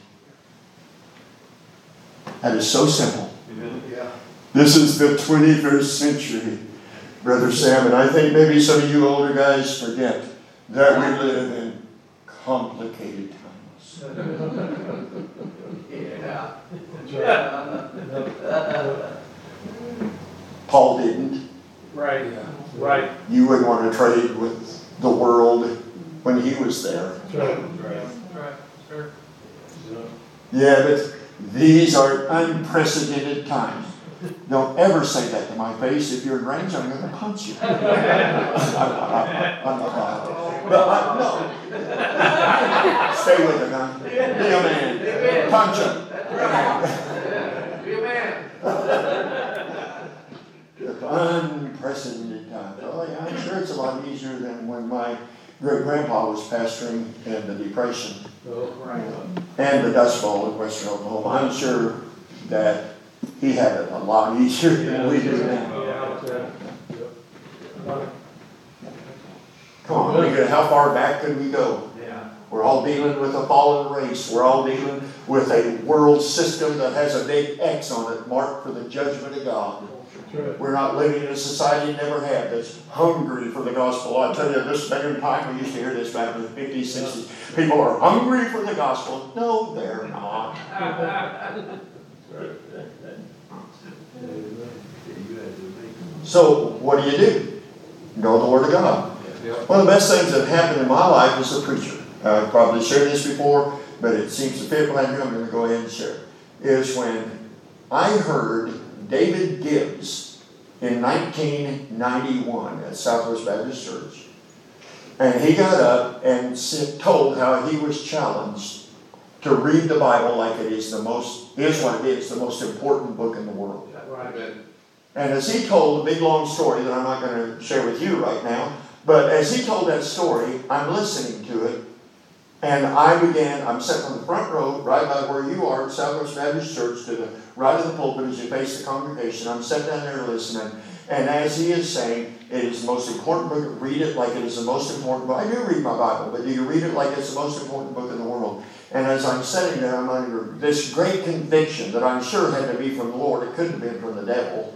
That is so simple. Yeah. This is the twenty-first century, Brother Sam, and I think maybe some of you older guys forget that we live in complicated times. Yeah. Paul didn't. Right, right. You wouldn't want to trade with the world when he was there. Right. Right. Sure. Yeah, but these are unprecedented times. Don't ever say that to my face. If you're in range, I'm going to punch you. I'm, I'm, I'm not. But I, no. Stay with it, huh? Be a man. Punch him. Be a man. Unprecedented times. Oh, yeah, I'm sure it's a lot easier than when my great grandpa was pastoring in the Depression Oh, right. and the Dust Bowl in Western Oklahoma. I'm sure that he had it a lot easier than we do now. Yeah, yeah. Come on, look at how far back could we go? Yeah. We're all dealing with a fallen race. We're all dealing with a world system that has a big X on it, marked for the judgment of God. We're not living in a society never had that's hungry for the gospel. I tell you, this day and time, we used to hear this back in the fifties, sixties. People are hungry for the gospel. No, they're not. So, what do you do? Know the Word of God. One of the best things that happened in my life as a preacher, I've probably shared this before, but it seems to fit when I do, I'm going to go ahead and share it, is when I heard David Gibbs in nineteen ninety-one at Southwest Baptist Church. And he got up and told how he was challenged to read the Bible like it is the most, is what it is, the most important book in the world. Right. And as he told a big long story that I'm not going to share with you right now, but as he told that story, I'm listening to it. And I began, I'm sitting on the front row, right by where you are at Southwest Baptist Church, to the right of the pulpit as you face the congregation. I'm sitting down there listening. And as he is saying, it is the most important book, read it like it is the most important book. I do read my Bible, but do you read it like it's the most important book in the world? And as I'm sitting there, I'm under this great conviction that I'm sure had to be from the Lord. It couldn't have been from the devil.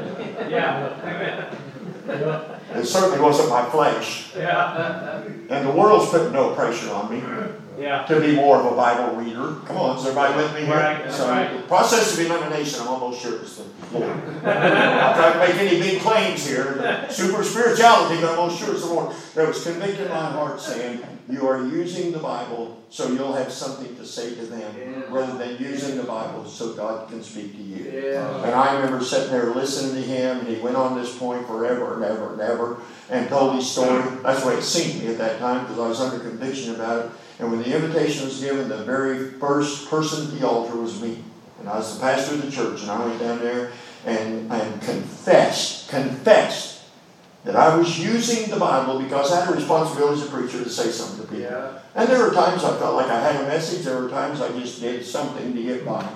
Yeah. It certainly wasn't my flesh. Yeah. And the world's putting no pressure on me Yeah. to be more of a Bible reader. Come on, is everybody with me here? Right, So right. the process of elimination, I'm almost sure it's the Lord. I'm not trying to make any big claims here. Super spirituality, but I'm almost sure it's the Lord. There was conviction in my heart saying, you are using the Bible so you'll have something to say to them, Yeah. rather than using the Bible so God can speak to you. Yeah. And I remember sitting there listening to him, and he went on this point forever and ever and ever, and told his story. That's the way it seemed to me at that time, because I was under conviction about it. And when the invitation was given, the very first person at the altar was me. And I was the pastor of the church, and I went down there and, and confessed, confessed that I was using the Bible because I had a responsibility as a preacher to say something to people. Yeah. And there were times I felt like I had a message. There were times I just did something to get by.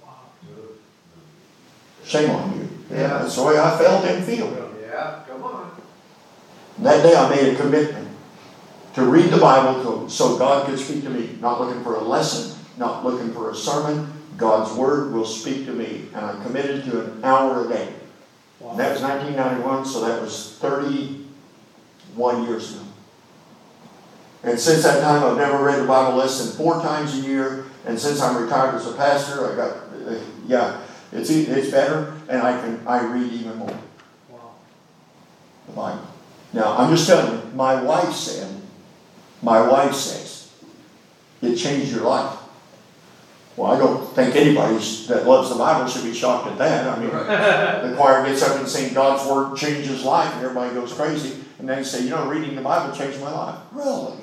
Shame on you. Yeah. That's the way I felt and feel. Yeah. Come on. That day I made a commitment to read the Bible to, so God could speak to me. Not looking for a lesson, not looking for a sermon, God's Word will speak to me. And I committed to an hour a day. And that was nineteen ninety-one, so that was thirty-one years ago. And since that time, I've never read the Bible less than four times a year. And since I'm retired as a pastor, I got, uh, yeah, it's it's better, and I can I read even more. Wow. The Bible. Now, I'm just telling you, my wife said, my wife says, it changed your life. Well, I don't think anybody that loves the Bible should be shocked at that. I mean, the choir gets up and sings God's Word changes life, and everybody goes crazy. And they say, you know, reading the Bible changed my life. Really?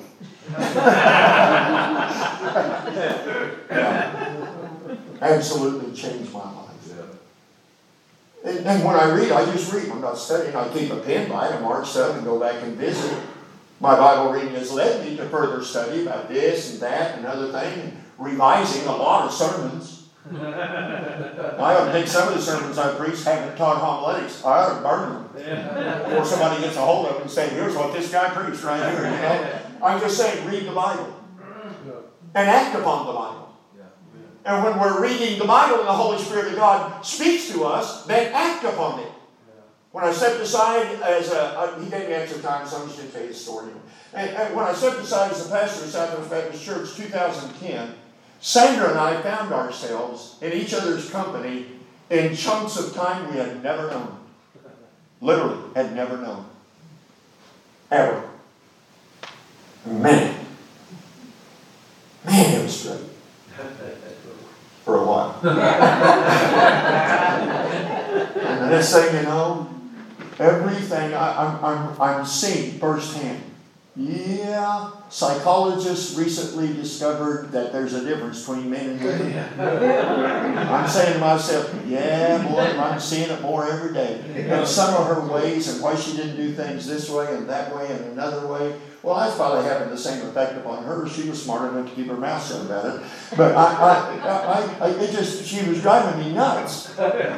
Yeah. Absolutely changed my life. And, and when I read, I just read. I'm not studying. I keep a pen by it. I mark stuff and go back and visit. My Bible reading has led me to further study about this and that and other things, and revising a lot of sermons. I ought to think some of the sermons I preached haven't taught homiletics. I ought to burn them. Yeah. Or somebody gets a hold of them and say, here's what this guy preached right here. You know? I'm just saying, read the Bible. And act upon the Bible. And when we're reading the Bible and the Holy Spirit of God speaks to us, then act upon it. When I stepped aside as a, uh, he gave me extra time, so I'm just going to tell you the story. And, and when I stepped aside as a pastor of Southwest Baptist Church, two thousand ten, Sandra and I found ourselves in each other's company in chunks of time we had never known. Literally, had never known. Ever. Man. Man, it was great. For a while. And the next thing you know, everything I, I'm, I'm, I'm seeing firsthand. Yeah, psychologists recently discovered that there's a difference between men and women. I'm saying to myself, yeah, boy, I'm seeing it more every day. And some of her ways and why she didn't do things this way and that way and another way. Well, that's probably having the same effect upon her. She was smart enough to keep her mouth shut about it. But I, I, I, I, it just, she was driving me nuts.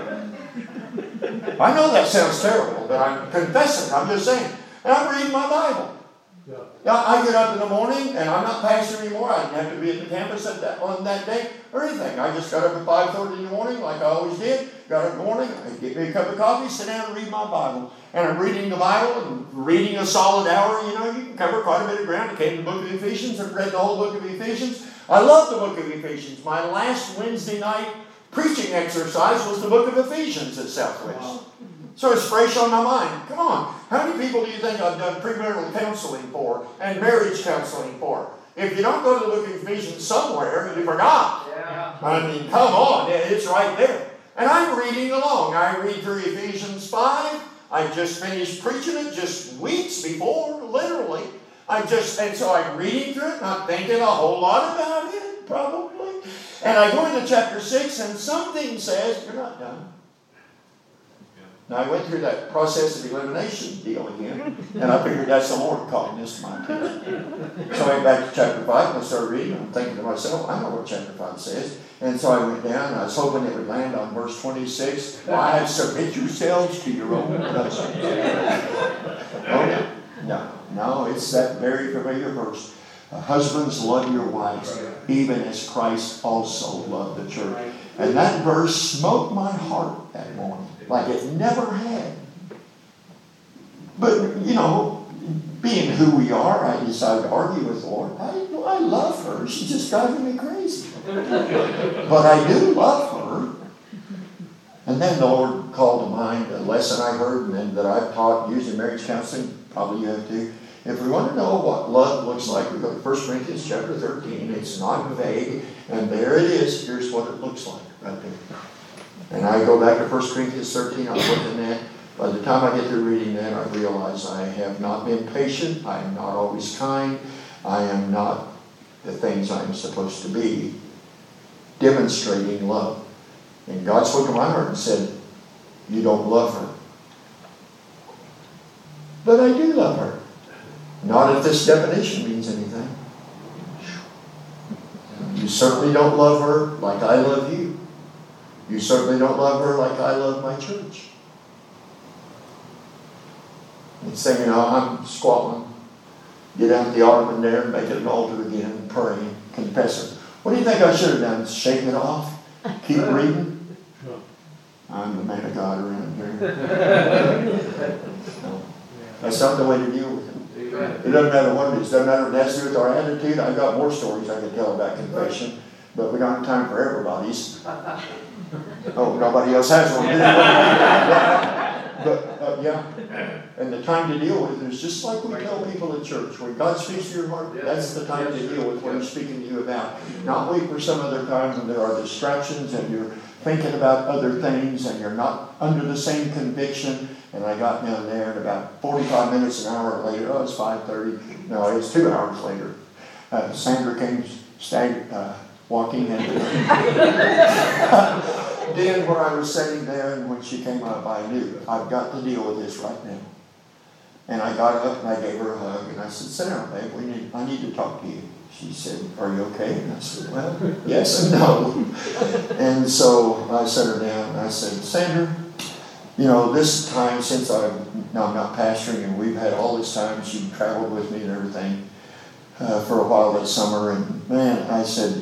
I know that sounds terrible, but I'm confessing. I'm just saying. And I'm reading my Bible. Yeah. Yeah, I get up in the morning, and I'm not pastor anymore. I didn't have to be at the campus at that, on that day or anything. I just got up at five thirty in the morning like I always did. Got up in the morning, I get me a cup of coffee, sit down and read my Bible. And I'm reading the Bible and reading a solid hour. You know, you can cover quite a bit of ground. I came to the book of Ephesians and read the whole book of Ephesians. I love the book of Ephesians. My last Wednesday night preaching exercise was the book of Ephesians at Southwest. Wow. So it's fresh on my mind. Come on. How many people do you think I've done premarital counseling for and marriage counseling for? If you don't go to the book of Ephesians somewhere, you forgot. Yeah. I mean, come on. It's right there. And I'm reading along. I read through Ephesians five. I just finished preaching it just weeks before, literally. I just, and so I'm reading through it, not thinking a whole lot about it, probably. And I go into chapter six, and something says, you're not done. Now, I went through that process of elimination deal again, and I figured that's the Lord calling this to my attention. So I went back to chapter five, and I started reading. I'm thinking to myself, I know what chapter five says. And so I went down, and I was hoping it would land on verse twenty-six. Wives, submit yourselves to your own husbands. Oh, no, no, no, it's that very familiar verse. Uh, husbands, love your wives, even as Christ also loved the church. And that verse smote my heart that morning, like it never had. But, you know, being who we are, I decided to argue with the Lord. I, I love her. She's just driving me crazy. But I do love her. And then the Lord called to mind a lesson I heard and then that I've taught using marriage counseling. Probably you have too. If we want to know what love looks like, we go to First Corinthians chapter thirteen. It's not vague. And there it is. Here's what it looks like right there. And I go back to First Corinthians thirteen. I'm looking at. By the time I get through reading that, I realize I have not been patient. I am not always kind. I am not the things I'm supposed to be. Demonstrating love. And God spoke to my heart and said, you don't love her. But I do love her. Not if this definition means anything. You certainly don't love her like I love you. You certainly don't love her like I love my church. And saying, you know, I'm squabbling. Get out the ottoman there and make it an altar again and pray, confess it. What do you think I should have done? Shake it off? Keep reading. I'm the man of God around here. No, that's not the way to deal with it. Amen. It doesn't matter what it is. Doesn't matter if that's to do with our attitude. I've got more stories I could tell about confession, but we don't have time for everybody's. Oh, nobody else has one. But, uh, yeah. And the time to deal with it is just like we tell people at church. When God speaks to your heart, that's the time to deal with what He's speaking to you about. Not wait for some other time when there are distractions and you're thinking about other things and you're not under the same conviction. And I got down there and about forty-five minutes, an hour later, oh, it's five thirty. No, it was two hours later. Uh, Sandra came stag, uh, walking in. Then where I was sitting there, and when she came up, I knew I've got to deal with this right now. And I got up and I gave her a hug and I said, "Sit down, babe. We need, I need to talk to you." She said, "Are you okay?" And I said, "Well, yes and no." And so I set her down and I said, "Sandra, you know, this time since I've, now I'm not pastoring and we've had all this time, she traveled with me and everything uh, for a while this summer. And man," I said,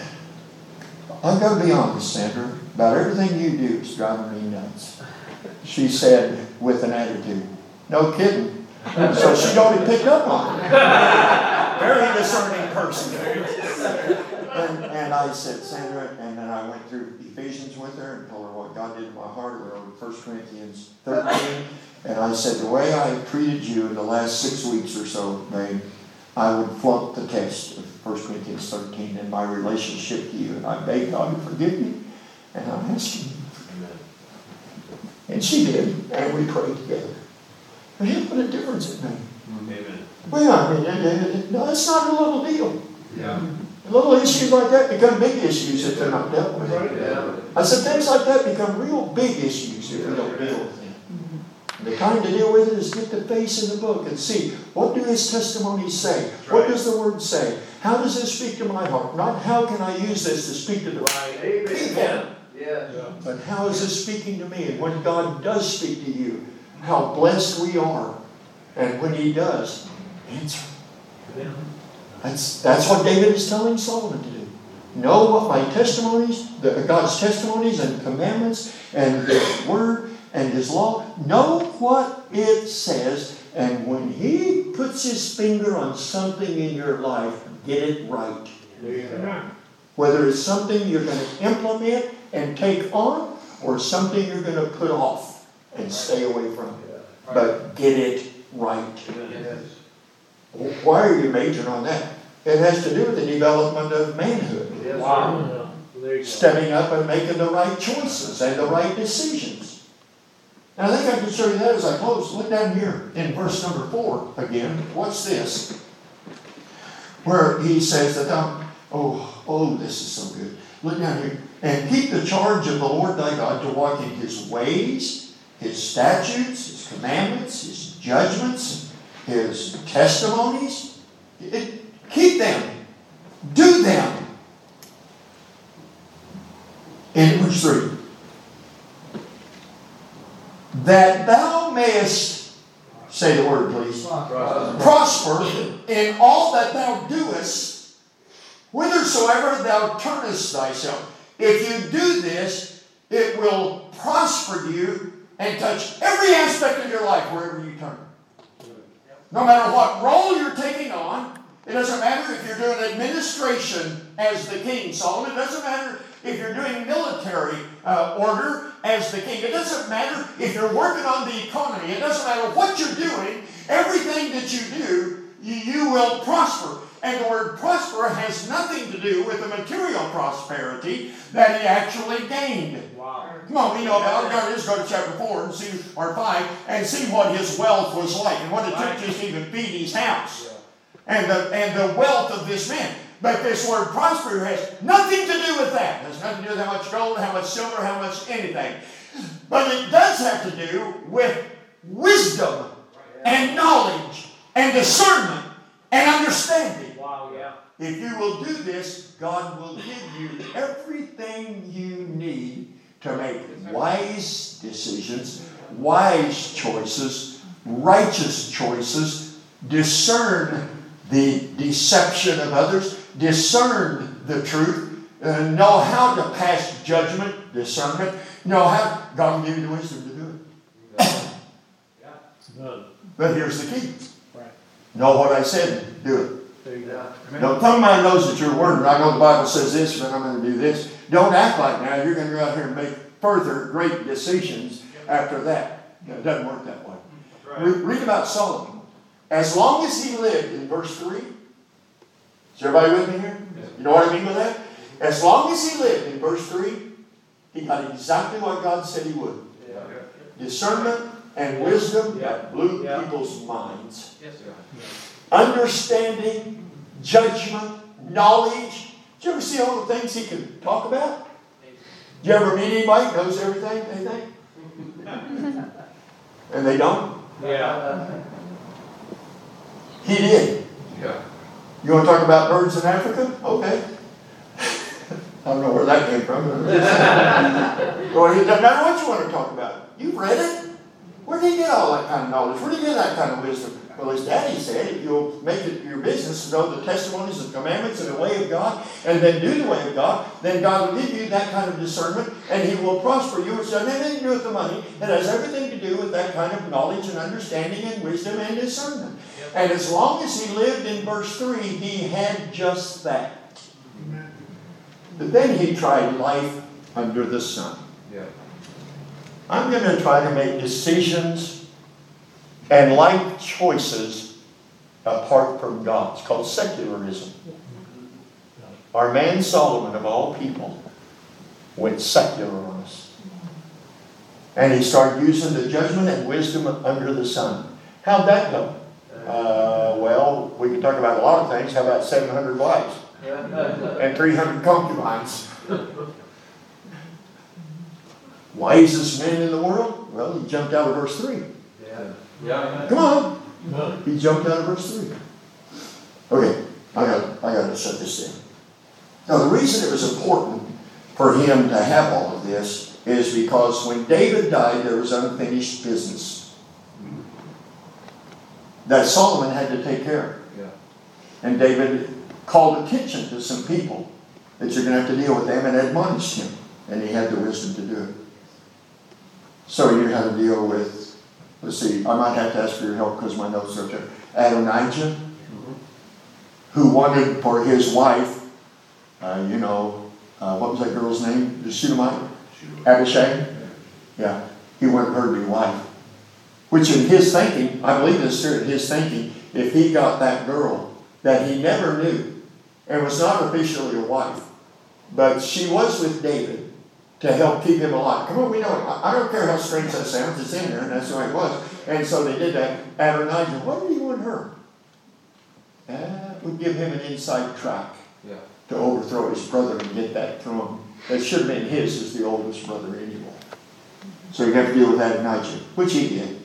"I've got to be honest, Sandra, about everything you do is driving me nuts." She said with an attitude, "No kidding." So she'd already picked up on it. Very discerning person. And, and I said, "Sandra," and then I went through Ephesians with her and told her what God did in my heart. We were over First Corinthians thirteen. And I said, "The way I treated you in the last six weeks or so, babe, I would flunk the test of First Corinthians thirteen in my relationship to you. And I begged God to forgive me. And I'm asking you to forgive me." And she did. And we prayed together. But here's what a difference it made. Amen. Well, I mean, it, it, it, no, it's not a little deal. Yeah. Little issues like that become big issues if they're not dealt with. Yeah. I said things like that become real big issues if we don't deal with them. The time to deal with it is get the face in the book and see, what do his testimonies say? What does the word say? How does this speak to my heart? Not how can I use this to speak to the right people, Amen. Yeah. but how is this speaking to me? And when God does speak to you, how blessed we are. And when He does, answer. That's, that's what David is telling Solomon to do. Know what my testimonies, the, God's testimonies and commandments and His word and His law, know what it says. And when He puts His finger on something in your life, get it right. Amen. Whether it's something you're going to implement and take on, or something you're going to put off and stay away from. But get it right. Yes. Why are you majoring on that? It has to do with the development of manhood. Yes, Wow. There you go. Stepping up and making the right choices and the right decisions. And I think I can show you that as I close. Look down here in verse number four again. What's this? Where he says that, um, oh, oh, this is so good. Look down here. "And keep the charge of the Lord thy God to walk in His ways, His statutes, His commandments, His judgments, His testimonies." It, keep them. Do them. In verse three. "That thou mayest," say the word please, Prosper. "prosper in all that thou doest, whithersoever thou turnest thyself." If you do this, it will prosper you and touch every aspect of your life wherever you turn. No matter what role you're taking on, it doesn't matter if you're doing administration as the king, Solomon. It doesn't matter if you're doing military uh, order as the king. It doesn't matter if you're working on the economy. It doesn't matter what you're doing. Everything that you do, you, you will prosper. And the word prosper has nothing to do with the material prosperity that he actually gained. Wow. Come on, we know about it. Go, just go to chapter four and see, or five, and see what his wealth was like and what it took just to even feed his house. And the, and the wealth of this man. But this word prosper has nothing to do with that. It has nothing to do with how much gold, how much silver, how much anything. But it does have to do with wisdom and knowledge and discernment and understanding. Wow, yeah. If you will do this, God will give you everything you need to make wise decisions, wise choices, righteous choices, discern the deception of others, discern the truth, uh, know how to pass judgment, discernment, know how, God will give you the wisdom to do it. None. But here's the key. Right. Know what I said, do it. There you go. Yeah. Don't tell my nose that you're a word, and I know the Bible says this, but I'm going to do this. Don't act like now you're going to go out here and make further great decisions after that. No, it doesn't work that way. Re- read about Solomon. As long as he lived, in verse three, is everybody with me here? You know what I mean by that? As long as he lived, in verse three, he got exactly what God said he would. Yeah. Discernment and wisdom Yeah. that blew Yeah. people's minds. Yes, sir. Understanding, judgment, knowledge. Did you ever see all the things he could talk about? Did you ever meet anybody who knows everything they think? And they don't? Yeah. He did. Yeah. You want to talk about birds in Africa? Okay. I don't know where that came from. Well, it doesn't matter what you want to talk about. You've read it. Where did he get all that kind of knowledge? Where did he get that kind of wisdom? Well, his daddy said, if you'll make it your business to know the testimonies, the commandments, and the way of God, and then do the way of God, then God will give you that kind of discernment, and He will prosper you. Which doesn't have anything to do with the money. It has everything to do with that kind of knowledge and understanding and wisdom and discernment. Yep. And as long as he lived, in verse three, he had just that. But then he tried life under the sun. Yeah. I'm going to try to make decisions and life choices apart from God. It's called secularism. Our man Solomon, of all people, went secular on us. And he started using the judgment and wisdom under the sun. How'd that go? Uh, well, we can talk about a lot of things. How about seven hundred wives and three hundred concubines? Wisest man in the world? Well, he jumped out of verse three. Yeah. Yeah. Come on. None. He jumped out of verse three. Okay, I got I got to shut this in. Now, the reason it was important for him to have all of this is because when David died, there was unfinished business that Solomon had to take care of. Yeah. And David called attention to some people that you're going to have to deal with them and admonished him. And he had the wisdom to do it. So he knew how to deal with, let's see, I might have to ask for your help because my notes are there. Adonijah, Mm-hmm. who wanted for his wife, uh, you know, uh, what was that girl's name? The Shunammite? Abishai? Yeah. He wanted her to be wife. Which in his thinking, I believe in the spirit of his thinking, if he got that girl that he never knew and was not officially a wife, but she was with David to help keep him alive. Come on, we know it. I don't care how strange that sounds, it's in there, and that's the way it was. And so they did that. Adonijah, what did he want her? That would give him an inside track Yeah. to overthrow his brother and get that throne. That should have been his as the oldest brother anyway. So you have to deal with Adonijah, which he did.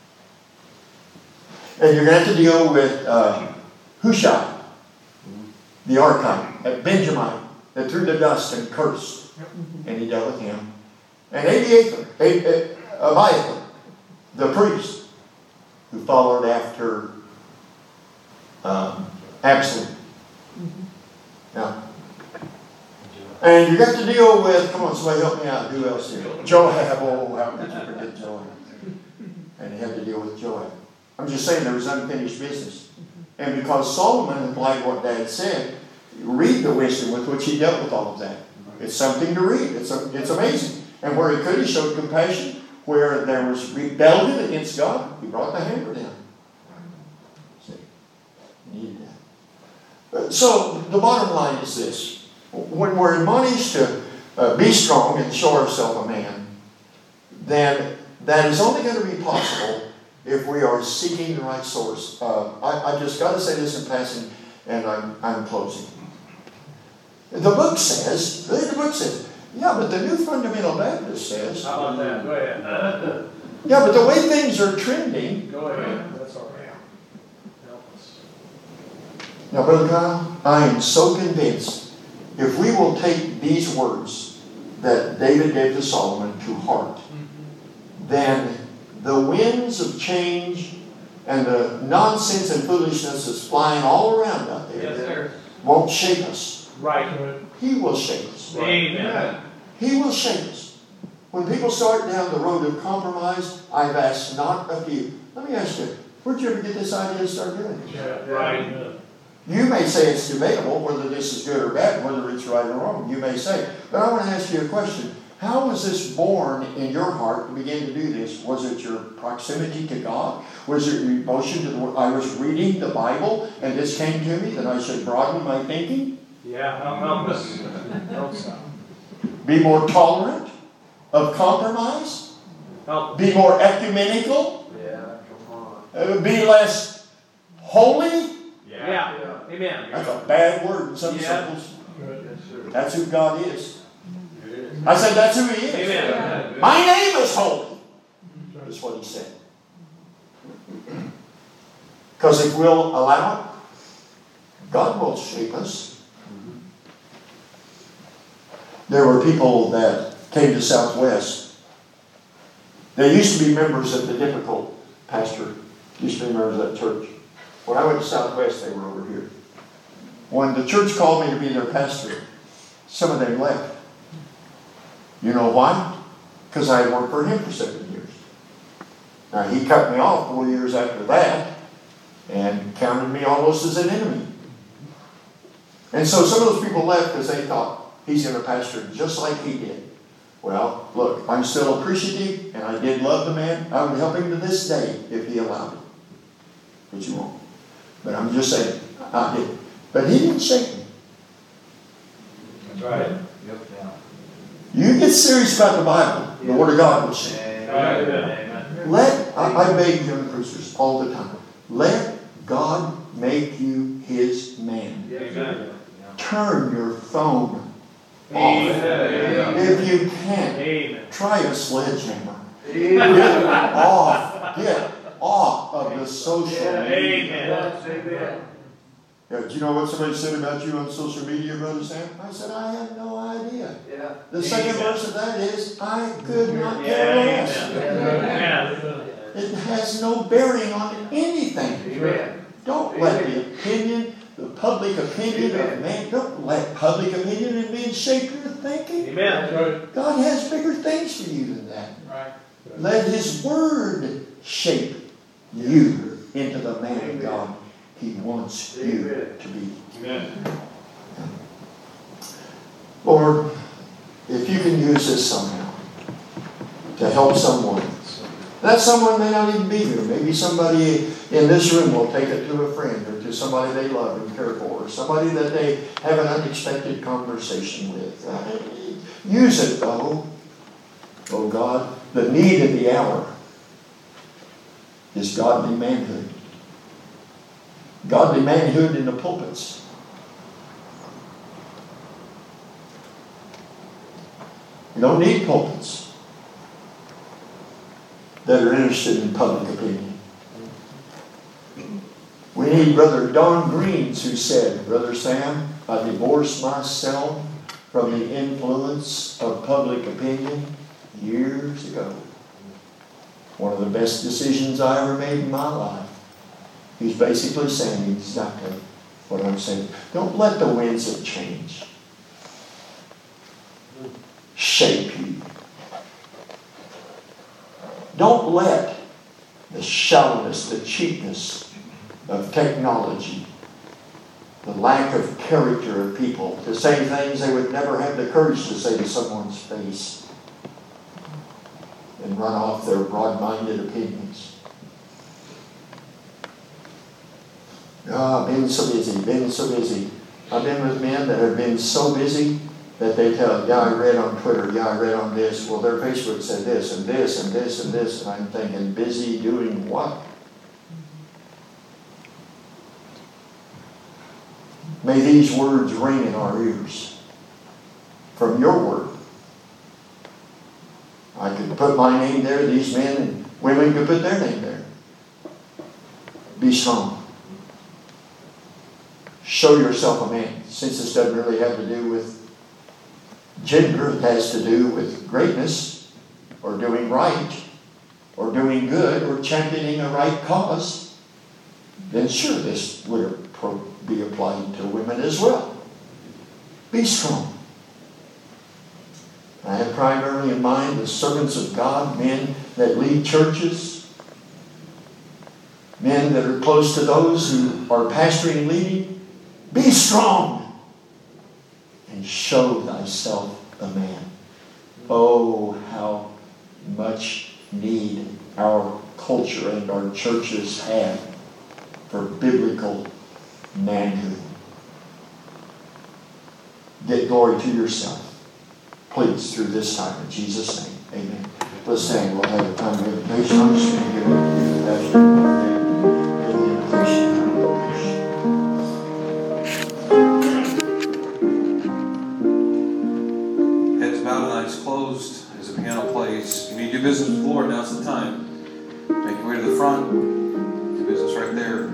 And you're going to have to deal with uh, Hushai, the Archite, a Benjamite that threw the dust and cursed. And he dealt with him. And Abiathar, Abiathar, the priest, who followed after um, Absalom. Now, and you got to deal with, come on, somebody help me out. Who else here? Joab. Oh, how could you forget Joab? And he had to deal with Joab. I'm just saying there was unfinished business. And because Solomon applied what Dad said, read the wisdom with which he dealt with all of that. It's something to read. It's, a, it's amazing. And where he could, he showed compassion. Where there was rebellion against God, he brought the hammer down. See? He needed that. So the bottom line is this. When we're admonished to uh, be strong and show ourselves a man, then that is only going to be possible if we are seeking the right source. Uh, I, I just got to say this in passing, and I'm, I'm closing. The book says, the book says, yeah, but the New Fundamental Baptist says, How about that? Go ahead. yeah, but the way things are trending. Go ahead. That's all right. Help us. Now, Brother Kyle, I am so convinced if we will take these words that David gave to Solomon to heart, then the winds of change and the nonsense and foolishness that's flying all around out there Yes, sir. won't shake us. Right. He will shape us. Amen. He will shape us. When people start down the road of compromise, I've asked not a few. Let me ask you, where'd you ever get this idea to start doing it? Yeah, right. You may say it's debatable whether this is good or bad, whether it's right or wrong. You may say. But I want to ask you a question. How was this born in your heart to begin to do this? Was it your proximity to God? Was it your devotion to the Word? I was reading the Bible and this came to me that I should broaden my thinking? Yeah, help help us. Help us. Be more tolerant of compromise? Help. Be more ecumenical? Yeah, come on. Uh, be less holy? Yeah. Amen. That's a bad word in some Yeah. circles. Yes, sir. That's who God is. I said that's who He is. Amen. My name is holy. That's what He said. Because if we'll allow it, God will shape us. There were people that came to Southwest. They used to be members of the difficult pastor. Used to be members of that church. When I went to Southwest, they were over here. When the church called me to be their pastor, some of them left. You know why? Because I had worked for him for seven years. Now, he cut me off four years after that and counted me almost as an enemy. And so some of those people left because they thought, he's going to pastor just like he did. Well, look, I'm still appreciative, and I did love the man. I would help him to this day if he allowed it. But you won't. But I'm just saying, I did. But he didn't shake me. That's right. Yep, yeah. You get serious about the Bible, the Word of God will shake. Amen. Amen. Let, I, I beg young preachers all the time, let God make you His man. Amen. Turn your phone off. Amen. If you can, Amen. try a sledgehammer. Amen. Get off, get off of the social media. Amen. Yes, amen. Yeah, do you know what somebody said about you on social media, Brother Sam? I said, I had no idea. Yeah. The second Amen. verse of that is, I could not Yeah, care less. amen. Amen. It has no bearing on anything. Amen. Don't let the opinion, the public opinion of man, don't let public opinion and men shape your thinking. Amen. God has bigger things for you than that. Right. Let His Word shape you into the man of God He wants you to be. Amen. Lord, if you can use this somehow to help someone, that someone may not even be here. Maybe somebody in this room will take it to a friend or to somebody they love and care for, or somebody that they have an unexpected conversation with. Uh, use it, though. Oh God, the need of the hour is godly manhood. Godly manhood in the pulpits. You don't need pulpits that are interested in public opinion. We need Brother Don Greens, who said, Brother Sam, I divorced myself from the influence of public opinion years ago. One of the best decisions I ever made in my life. He's basically saying exactly what I'm saying. Don't let the winds of change shape you. Don't let the shallowness, the cheapness of technology, the lack of character of people to say things they would never have the courage to say to someone's face and run off their broad-minded opinions. Oh, I've been so busy, been so busy. I've been with men that have been so busy that they tell, yeah, I read on Twitter, yeah, I read on this. Well, their Facebook said this and this and this and this. And I'm thinking, busy doing what? May these words ring in our ears from your word. I could put my name there. These men and women could put their name there. Be strong. Show yourself a man. Since this doesn't really have to do with gender, it has to do with greatness, or doing right, or doing good, or championing a right cause, then sure, this would be applied to women as well. Be strong. I have primarily in mind the servants of God, men that lead churches, men that are close to those who are pastoring and leading. Be strong and show thyself a man. Oh, how much need our culture and our churches have for biblical manhood. Get glory to yourself, please, through this time. In Jesus' name, amen. Let's stand. We'll have a time of invitation. I'm just going to give it to the pastor. Give the invitation. Heads bowed and eyes closed as the piano plays. You need to do business with the Lord. Now's the time. Make your way to the front. Do business right there.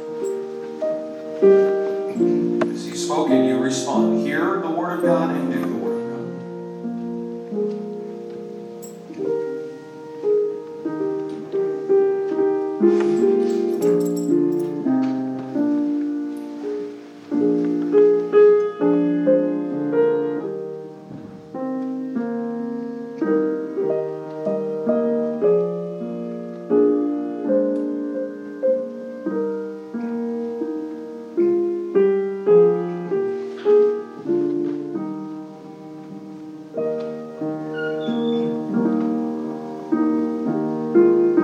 As He's spoken, you respond. Hear the word of God and do.